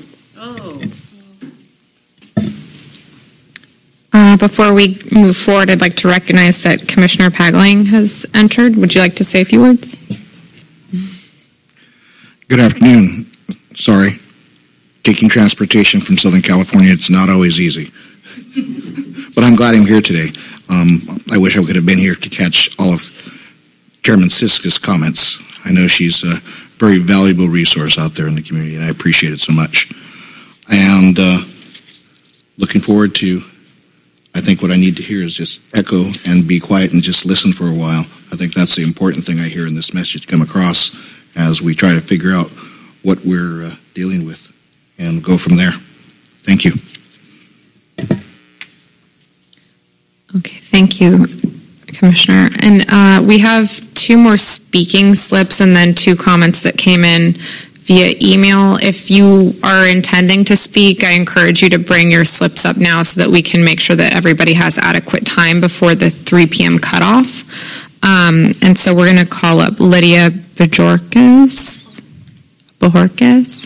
Uh, before we move forward, I'd like to recognize that Commissioner Pagling has entered. Would you like to say a few words? Good afternoon. Sorry. Taking transportation from Southern California, it's not always easy. But I'm glad I'm here today. Um, I wish I could have been here to catch all of Chairman Siska's comments. I know she's a very valuable resource out there in the community, and I appreciate it so much. And uh, looking forward to, I think what I need to hear is just echo and be quiet and just listen for a while. I think that's the important thing I hear in this message come across as we try to figure out what we're uh, dealing with and go from there. Thank you. Okay, thank you, Commissioner. And uh, we have two more speaking slips and then two comments that came in via email. If you are intending to speak, I encourage you to bring your slips up now so that we can make sure that everybody has adequate time before the three p.m. cutoff. Um, and so we're going to call up Lydia Bajorquez. Bajorquez.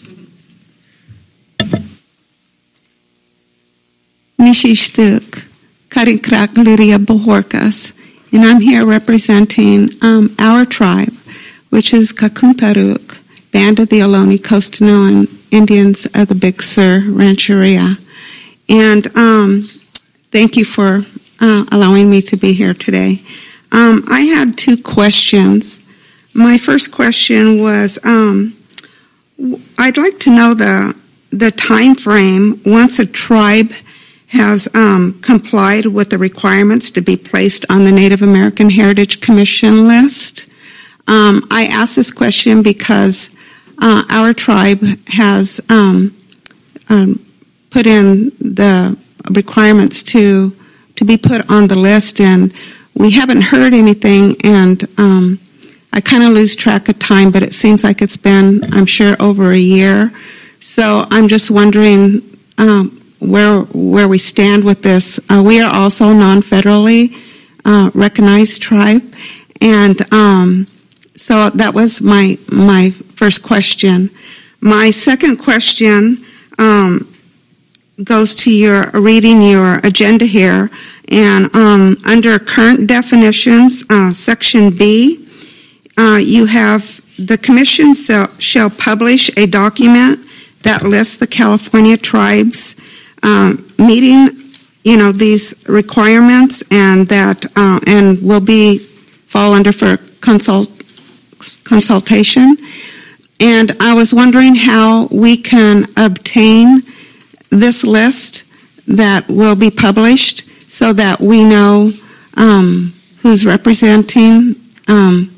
Nishishtuk, Karikrak Lydia Bajorquez, and I'm here representing um, our tribe, which is Kakuntaruk, Band of the Ohlone Costanoan Indians of the Big Sur Rancheria. And um, thank you for uh, allowing me to be here today. Um, I had two questions. My first question was, um, I'd like to know the the time frame once a tribe has um, complied with the requirements to be placed on the Native American Heritage Commission list. Um, I ask this question because uh, our tribe has um, um, put in the requirements to to be put on the list, and we haven't heard anything, and um, I kind of lose track of time, but it seems like it's been, I'm sure, over a year. So I'm just wondering um, where where we stand with this. Uh, we are also non-federally uh, recognized tribe, and um, so that was my my first question. My second question um, goes to your reading your agenda here, and um, under current definitions, uh, section B, uh, you have the commission shall, shall publish a document that lists the California tribes um, meeting, you know, these requirements, and that uh, and will be fall under for consult consultation. And I was wondering how we can obtain this list that will be published so that we know um, who's representing um,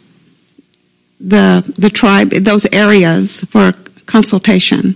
the the tribe, those areas for consultation.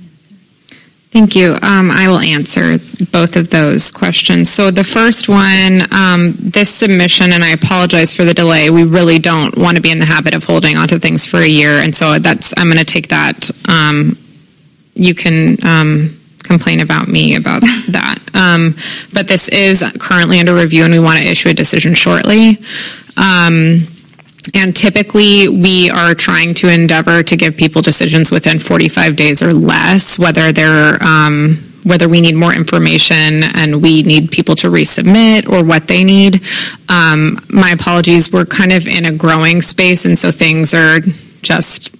Thank you. Um, I will answer both of those questions. So the first one, um, this submission, and I apologize for the delay, we really don't want to be in the habit of holding onto things for a year, and so that's, I'm going to take that. Um, you can um, complain about me about that. Um, but this is currently under review, and we want to issue a decision shortly. Um, And typically, we are trying to endeavor to give people decisions within forty-five days or less, whether they're um, whether we need more information and we need people to resubmit or what they need. Um, my apologies. We're kind of in a growing space, and so things are just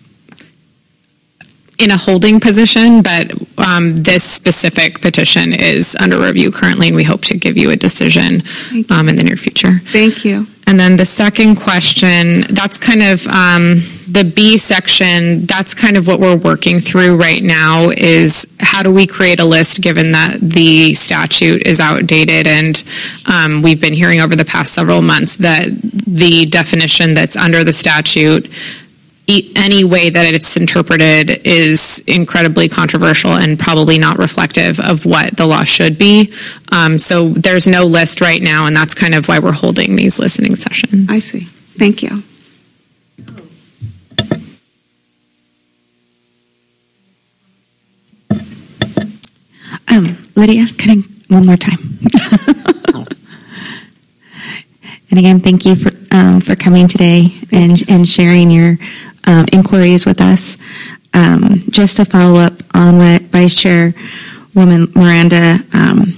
in a holding position. But um, this specific petition is under review currently, and we hope to give you a decision um, in the near future. Thank you. And then the second question, that's kind of um, the B section, that's kind of what we're working through right now, is how do we create a list given that the statute is outdated, and um, we've been hearing over the past several months that the definition that's under the statute, any way that it's interpreted, is incredibly controversial and probably not reflective of what the law should be. Um, so there's no list right now, and that's kind of why we're holding these listening sessions. I see. Thank you. Um, Lydia, can I, one more time? And again, thank you for um, for coming today and, and sharing your um, inquiries with us. Um, just to follow up on what Vice Chairwoman Miranda um,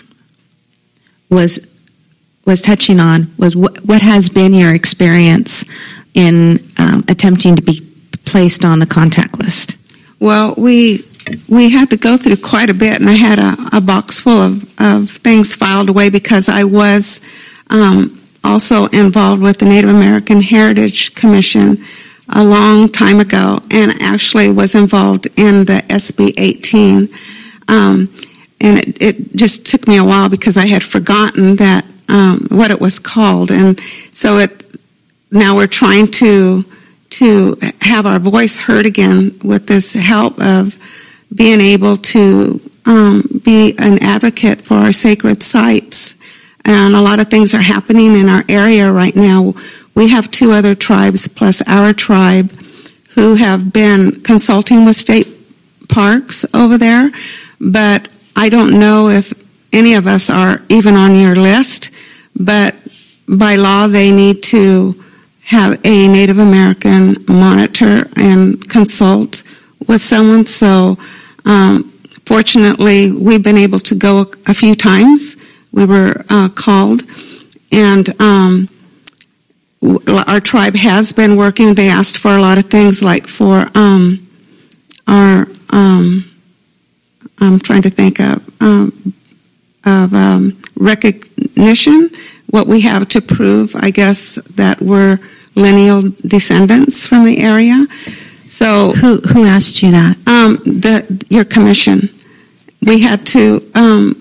was was touching on, was what, what has been your experience in um, attempting to be placed on the contact list? Well, we we had to go through quite a bit, and I had a, a box full of, of things filed away because I was um, also involved with the Native American Heritage Commission a long time ago, and actually was involved in the S B eighteen. Um, and it, it just took me a while because I had forgotten that um, what it was called, and so it now we're trying to to have our voice heard again with this help of being able to um, be an advocate for our sacred sites. And a lot of things are happening in our area right now. We have two other tribes plus our tribe who have been consulting with state parks over there, but I don't know if any of us are even on your list, but by law they need to have a Native American monitor and consult with someone. So um, fortunately, we've been able to go a few times. We were uh, called, and um, our tribe has been working. They asked for a lot of things, like for um, our, um, I'm trying to think of, um, of um, recognition, what we have to prove, I guess, that we're lineal descendants from the area. So who who asked you that? Um, the your commission. We had to um,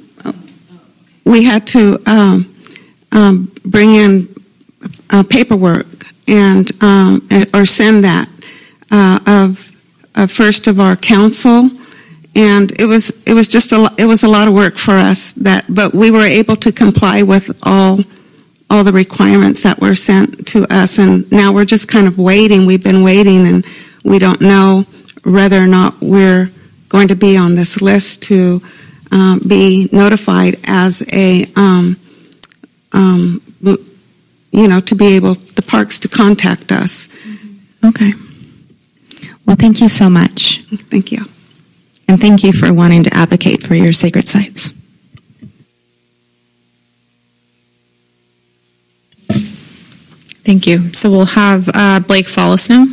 we had to um, um, bring in uh, paperwork and um, or send that uh, of uh, first of our council, and it was it was just a it was a lot of work for us. That, but we were able to comply with all. all the requirements that were sent to us, and now we're just kind of waiting. We've been waiting, and we don't know whether or not we're going to be on this list to um, be notified as a, um, um, you know, to be able, the parks to contact us. Okay. Well, thank you so much. Thank you. And thank you for wanting to advocate for your sacred sites. Thank you. So we'll have uh, Blake Follis now.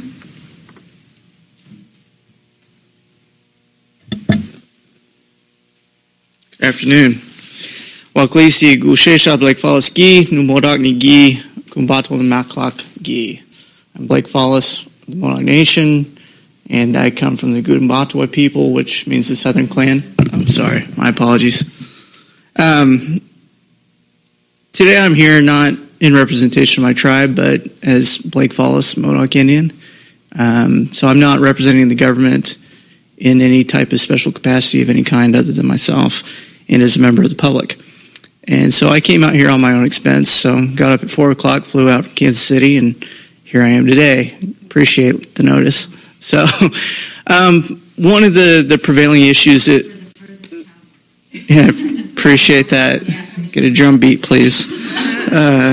Good afternoon. Waklisi Gushesha Blake Follis Gi, Numodak Ni Gi, Kumbato Maklak Gi. I'm Blake Follis, the Modoc Nation, and I come from the Gudumbatwa people, which means the Southern Clan. I'm sorry, my apologies. Um, today I'm here not in representation of my tribe, but as Blake Follis, Modoc Indian. Um, so I'm not representing the government in any type of special capacity of any kind other than myself and as a member of the public. And so I came out here on my own expense, so got up at four o'clock, flew out from Kansas City, and here I am today. Appreciate the notice. So um, one of the, the prevailing issues that... Yeah, appreciate that. Get a drum beat, please. Uh,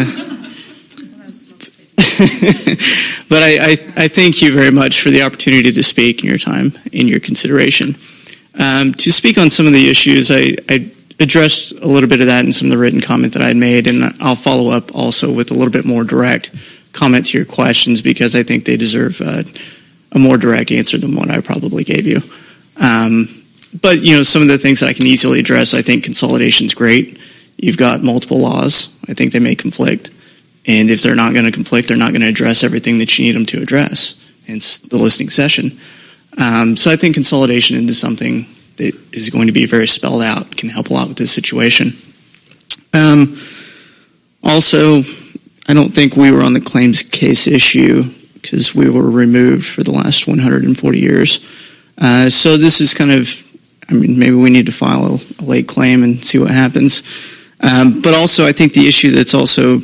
but I, I, I thank you very much for the opportunity to speak in your time, in your consideration. Um, to speak on some of the issues, I, I addressed a little bit of that in some of the written comment that I had made, and I'll follow up also with a little bit more direct comment to your questions because I think they deserve uh, a more direct answer than what I probably gave you. Um, but, you know, some of the things that I can easily address, I think consolidation's great. You've got multiple laws. I think they may conflict. And if they're not going to conflict, they're not going to address everything that you need them to address. Hence the listening session. Um, so I think consolidation into something that is going to be very spelled out can help a lot with this situation. Um, also, I don't think we were on the claims case issue because we were removed for the last one hundred forty years. Uh, so this is kind of, I mean, maybe we need to file a, a late claim and see what happens. Um, but also, I think the issue that's also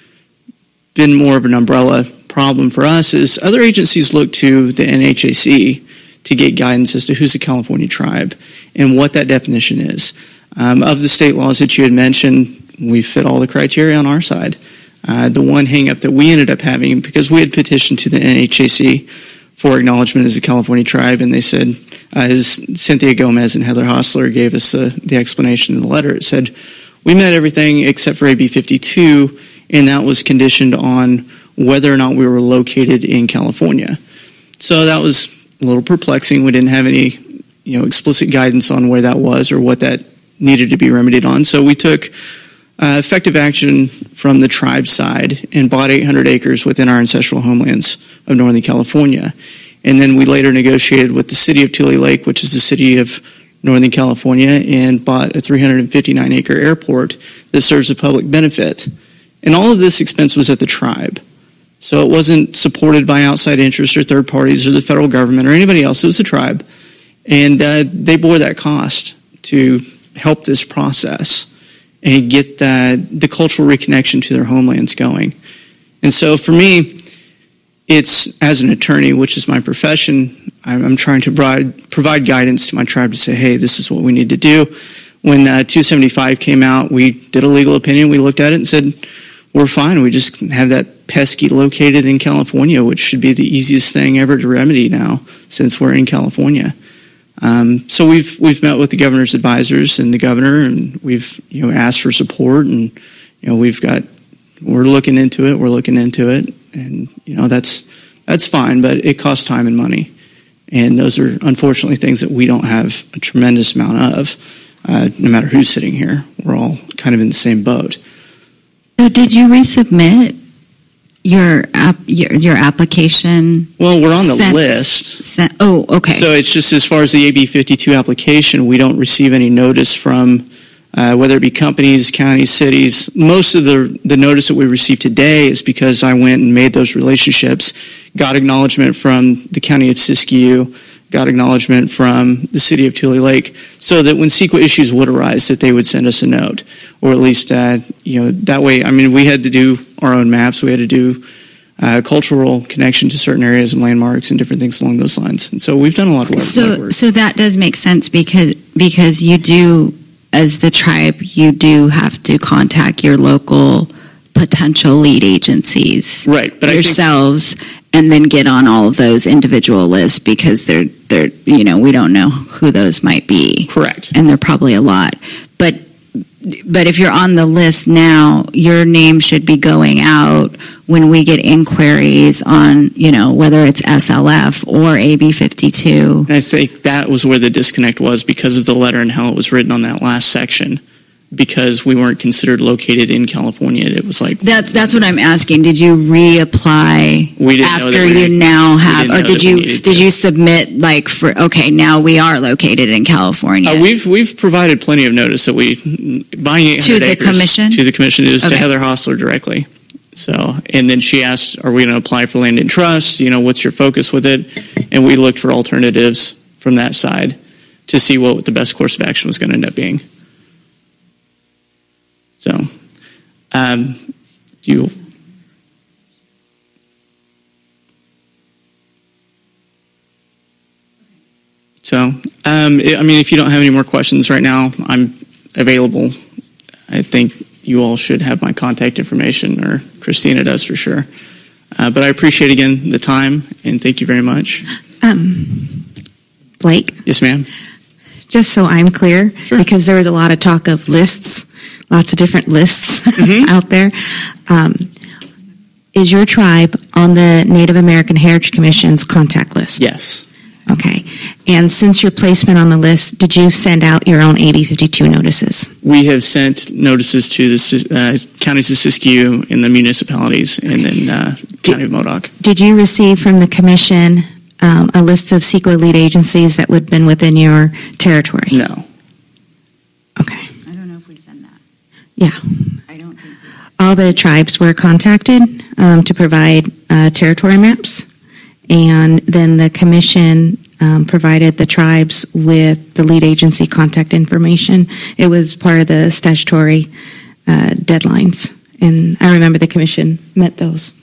been more of an umbrella problem for us is other agencies look to the N H A C to get guidance as to who's a California tribe and what that definition is. Um, of the state laws that you had mentioned, we fit all the criteria on our side. Uh, the one hang-up that we ended up having, because we had petitioned to the N H A C for acknowledgement as a California tribe, and they said, uh, as Cynthia Gomez and Heather Hostler gave us the, the explanation in the letter, it said, we met everything except for A B fifty-two, and that was conditioned on whether or not we were located in California. So that was a little perplexing. We didn't have any, you know, explicit guidance on where that was or what that needed to be remedied on. So we took uh, effective action from the tribe side and bought eight hundred acres within our ancestral homelands of Northern California. And then we later negotiated with the city of Tule Lake, which is the city of Northern California, and bought a three hundred fifty-nine acre airport that serves the public benefit. And all of this expense was at the tribe. So it wasn't supported by outside interests or third parties or the federal government or anybody else. It was the tribe. And uh, they bore that cost to help this process and get the, the cultural reconnection to their homelands going. And so for me, it's, as an attorney, which is my profession, I'm, I'm trying to provide, provide guidance to my tribe to say, hey, this is what we need to do. When uh, two seventy-five came out, we did a legal opinion. We looked at it and said, we're fine. We just have that pesky located in California, which should be the easiest thing ever to remedy now since we're in California. Um, so we've we've met with the governor's advisors and the governor, and we've you know asked for support, and you know we've got we're looking into it. We're looking into it, and you know that's that's fine, but it costs time and money, and those are unfortunately things that we don't have a tremendous amount of. Uh, no matter who's sitting here, we're all kind of in the same boat. So did you resubmit your app, your, your application? Well, we're on the since, list. Since, oh, okay. So it's just as far as the A B fifty-two application, we don't receive any notice from, uh, whether it be companies, counties, cities. Most of the, the notice that we received today is because I went and made those relationships, got acknowledgement from the county of Siskiyou, got acknowledgement from the city of Tule Lake, so that when CEQA issues would arise, that they would send us a note, or at least, uh, you know, that way. I mean, we had to do our own maps. We had to do uh, cultural connection to certain areas and landmarks and different things along those lines. And so we've done a lot of work. So, work. so that does make sense because because you do, as the tribe, you do have to contact your local potential lead agencies, right? But yourselves, I think, and then get on all of those individual lists because they're they're you know we don't know who those might be. Correct. And they're probably a lot. But but if you're on the list now, your name should be going out when we get inquiries on, you know, whether it's S L F or A B fifty-two. And I think that was where the disconnect was because of the letter and how it was written on that last section. Because we weren't considered located in California, it was like that's that's what I'm asking. Did you reapply we didn't after know that we you needed, now have, or did you did to. you submit like for okay now we are located in California? Uh, we've we've provided plenty of notice that we buying eight hundred to the acres, commission to the commission is okay. to Heather Hostler directly. So and then she asked, "Are we going to apply for land in trust? You know, what's your focus with it?" And we looked for alternatives from that side to see what the best course of action was going to end up being. So, um, do you? So, um, I mean, if you don't have any more questions right now, I'm available. I think you all should have my contact information, or Christina does for sure. Uh, but I appreciate again the time, and thank you very much. Um, Blake? Yes, ma'am. Just so I'm clear, sure. Because there was a lot of talk of lists, lots of different lists mm-hmm. out there. Um, is your tribe on the Native American Heritage Commission's contact list? Yes. Okay. And since your placement on the list, did you send out your own A B fifty-two notices? We have sent notices to the uh, counties of Siskiyou and the municipalities, and then uh, County of Modoc. Did you receive from the commission um, a list of CEQA lead agencies that would have been within your territory? No. Okay. I don't know if we send that. Yeah. I don't think we all the tribes were contacted um, to provide uh, territory maps, and then the commission um, provided the tribes with the lead agency contact information. It was part of the statutory uh, deadlines, and I remember the commission met those.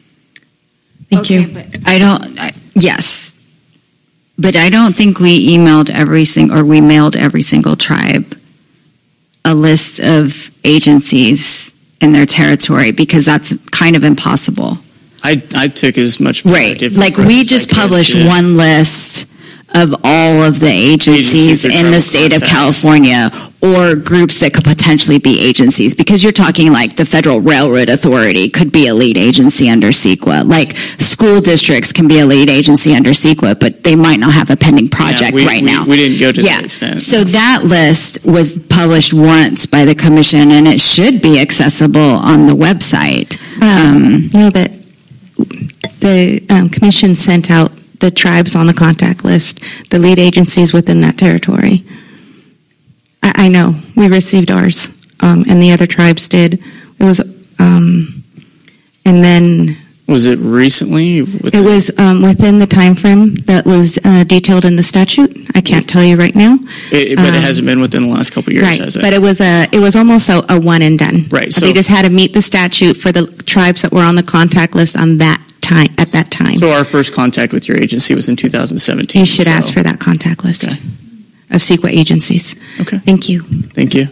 Thank okay, you. But I don't. I, yes, but I don't think we emailed every single or we mailed every single tribe a list of agencies in their territory because that's kind of impossible. I, I took as much right. Like we just published yeah. one list of all of the agencies, agencies in the state contacts. Of California, or groups that could potentially be agencies, because you're talking like the Federal Railroad Authority could be a lead agency under CEQA. Like school districts can be a lead agency under CEQA, but they might not have a pending project yeah, we, right we, now. We didn't go to yeah. that extent. So that list was published once by the commission, and it should be accessible on the website. Um, know that the um, commission sent out the tribes on the contact list, the lead agencies within that territory. I, I know we received ours, um, and the other tribes did. It was, um, and then was it recently? It was um, within the time frame that was uh, detailed in the statute. I can't tell you right now, it, but um, it hasn't been within the last couple of years, right? Has it? But it was a it was almost a, a one and done. Right. So so they just had to meet the statute for the tribes that were on the contact list on that time at that time. So our first contact with your agency was in two thousand seventeen. You should so. ask for that contact list okay. of CEQA agencies. Okay. Thank you. Thank you.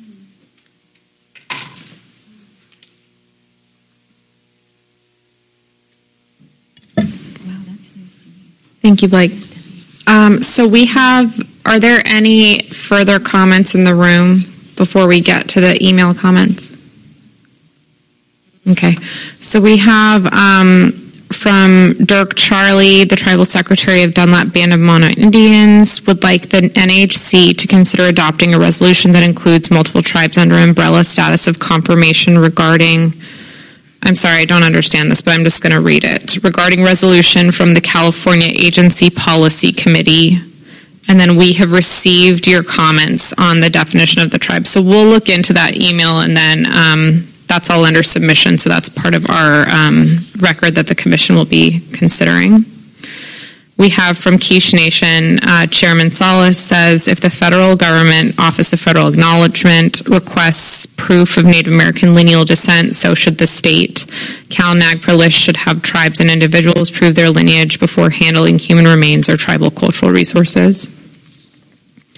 Thank you, Blake. Um, so we have, are there any further comments in the room before we get to the email comments? Okay. So we have um, from Dirk Charlie, the Tribal Secretary of Dunlap Band of Mono Indians, would like the N H C to consider adopting a resolution that includes multiple tribes under umbrella status of confirmation regarding, I'm sorry, I don't understand this, but I'm just going to read it. Regarding resolution from the California Agency Policy Committee, and then we have received your comments on the definition of the tribe. So we'll look into that email, and then um, that's all under submission, so that's part of our um, record that the commission will be considering. We have from Quiche Nation, uh, Chairman Salas says, if the federal government Office of Federal Acknowledgement requests proof of Native American lineal descent, so should the state. Cal-NAGPRA list should have tribes and individuals prove their lineage before handling human remains or tribal cultural resources.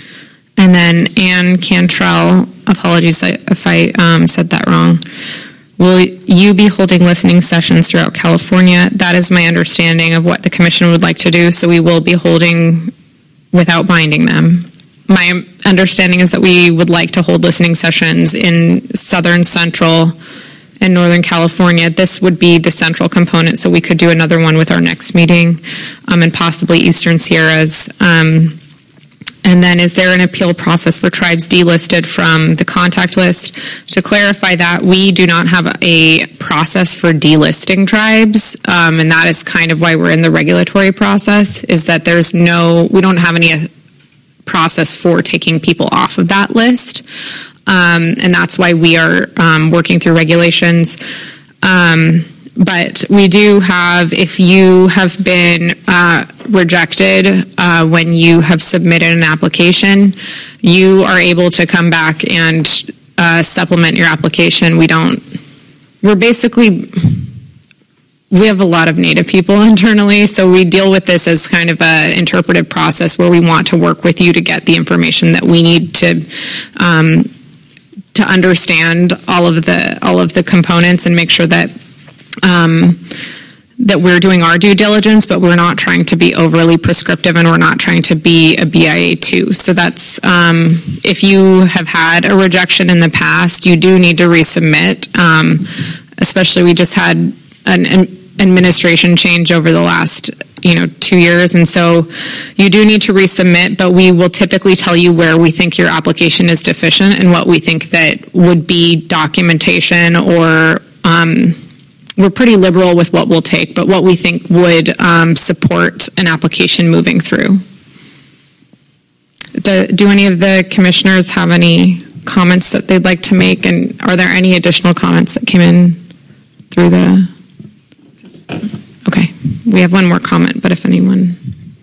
And then Ann Cantrell, apologies if I um, said that wrong, Will you be holding listening sessions throughout California? That is my understanding of what the commission would like to do, so we will be holding without binding them. My understanding is that we would like to hold listening sessions in southern, central, and northern California. This would be the central component, so we could do another one with our next meeting, um, and possibly Eastern Sierras. Um, And then, is there an appeal process for tribes delisted from the contact list? To clarify that, we do not have a process for delisting tribes, um, and that is kind of why we're in the regulatory process, is that there's no, we don't have any process for taking people off of that list, um, and that's why we are um, working through regulations. Um, But we do have, if you have been uh, rejected uh, when you have submitted an application, you are able to come back and uh, supplement your application. We don't, we're basically, we have a lot of Native people internally, so we deal with this as kind of an interpretive process where we want to work with you to get the information that we need to um, to understand all of the all of the components and make sure that Um, that we're doing our due diligence, but we're not trying to be overly prescriptive, and we're not trying to be a B I A too. So that's, um, if you have had a rejection in the past, you do need to resubmit. Um, especially, we just had an, an administration change over the last, you know, two years, and so you do need to resubmit, but we will typically tell you where we think your application is deficient and what we think that would be documentation or, um, we're pretty liberal with what we'll take, but what we think would um, support an application moving through. Do, do any of the commissioners have any comments that they'd like to make, and are there any additional comments that came in through the... Okay, we have one more comment, but if anyone...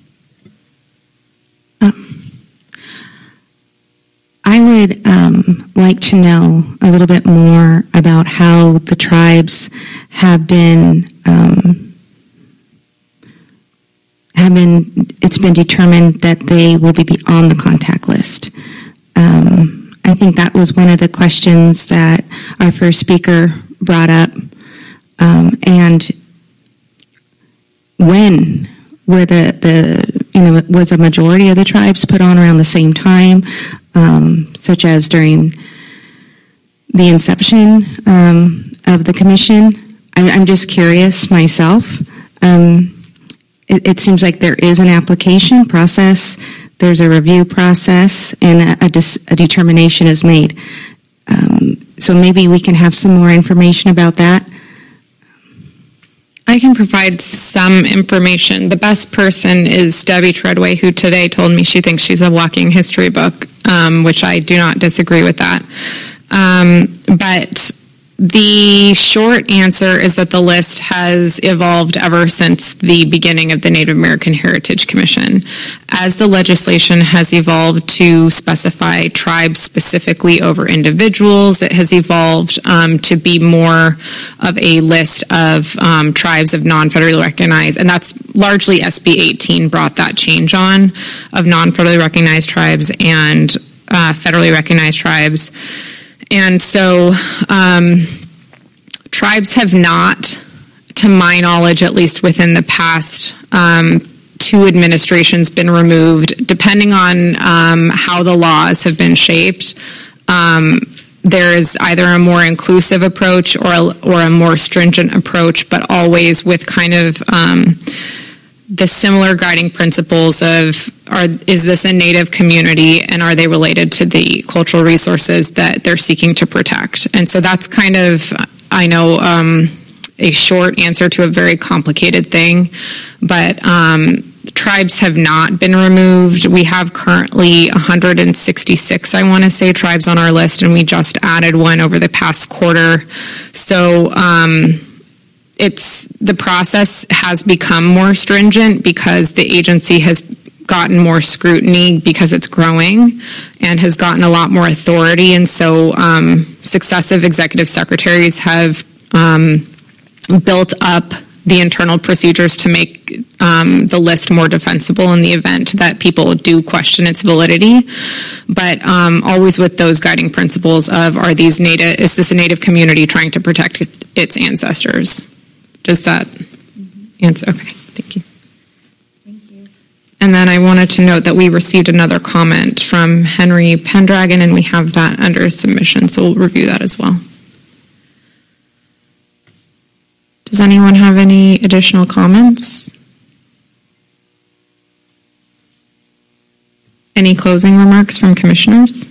I would um, like to know a little bit more about how the tribes have been, um, have been, it's been determined that they will be on the contact list. Um, I think that was one of the questions that our first speaker brought up. Um, and when were the, the, you know, was a majority of the tribes put on around the same time? Um, such as during the inception um, of the commission. I'm, I'm just curious myself. Um, it, it seems like there is an application process, there's a review process, and a, a, dis, a determination is made. Um, so maybe we can have some more information about that. I can provide some information. The best person is Debbie Treadway, who today told me she thinks she's a walking history book, um, which I do not disagree with that. Um, but the short answer is that the list has evolved ever since the beginning of the Native American Heritage Commission. As the legislation has evolved to specify tribes specifically over individuals, it has evolved um, to be more of a list of um, tribes of non-federally recognized, and that's largely S B eighteen brought that change on, of non-federally recognized tribes and uh, federally recognized tribes. And so um, tribes have not, to my knowledge, at least within the past um, two administrations, been removed. Depending on um, how the laws have been shaped, um, there is either a more inclusive approach or a, or a more stringent approach, but always with kind of um, the similar guiding principles of, are, is this a Native community, and are they related to the cultural resources that they're seeking to protect? And so that's kind of, I know, um, a short answer to a very complicated thing, but um, tribes have not been removed. We have currently one hundred sixty-six, I want to say, tribes on our list, and we just added one over the past quarter. So um, it's, the process has become more stringent because the agency has gotten more scrutiny because it's growing and has gotten a lot more authority. And so um, successive executive secretaries have um, built up the internal procedures to make um, the list more defensible in the event that people do question its validity. But um, always with those guiding principles of, are these native, is this a native community trying to protect its ancestors? Does that answer? Okay, thank you. Thank you. And then I wanted to note that we received another comment from Henry Pendragon, and we have that under submission, so we'll review that as well. Does anyone have any additional comments? Any closing remarks from commissioners?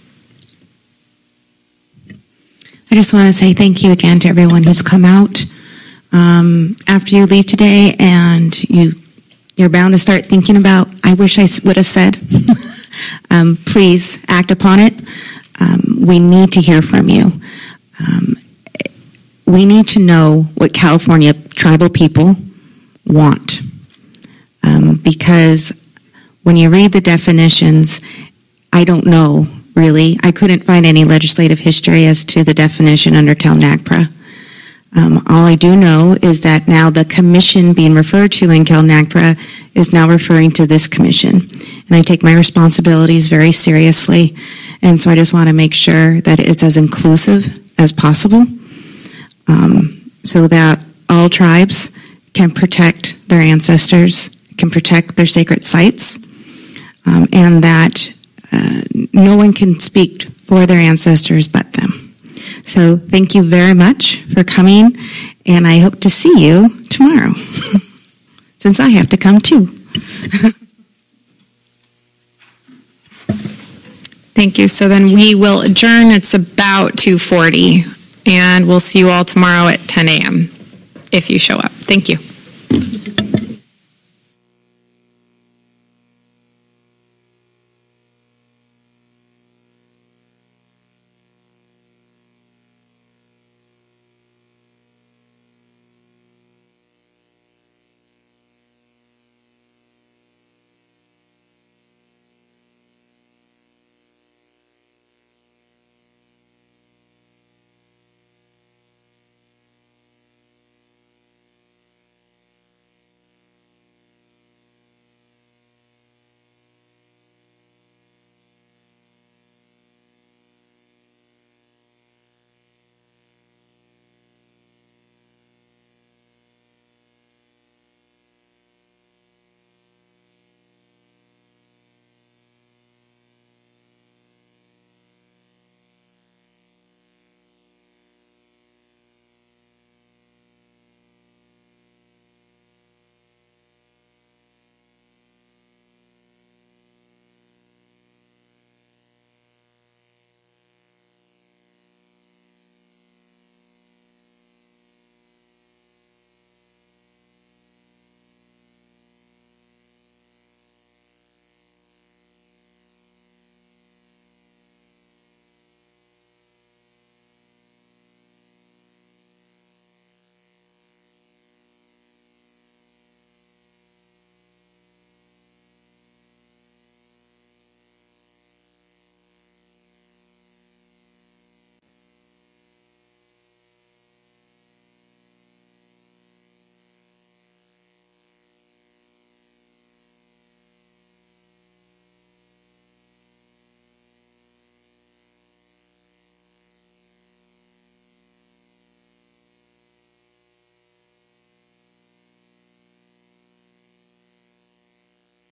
I just want to say thank you again to everyone who's come out. Um, after you leave today and you, you're bound to start thinking about, I wish I would have said, um, please act upon it. Um, we need to hear from you. Um, we need to know what California tribal people want. Um, because when you read the definitions, I don't know, really. I couldn't find any legislative history as to the definition under CalNAGPRA. Um, all I do know is that now the commission being referred to in CalNAGPRA is now referring to this commission. And I take my responsibilities very seriously. And so I just want to make sure that it's as inclusive as possible, um, so that all tribes can protect their ancestors, can protect their sacred sites, um, and that uh, no one can speak for their ancestors but them. So thank you very much for coming, and I hope to see you tomorrow, since I have to come too. Thank you. So then we will adjourn. It's about two forty, and we'll see you all tomorrow at ten a.m. if you show up. Thank you.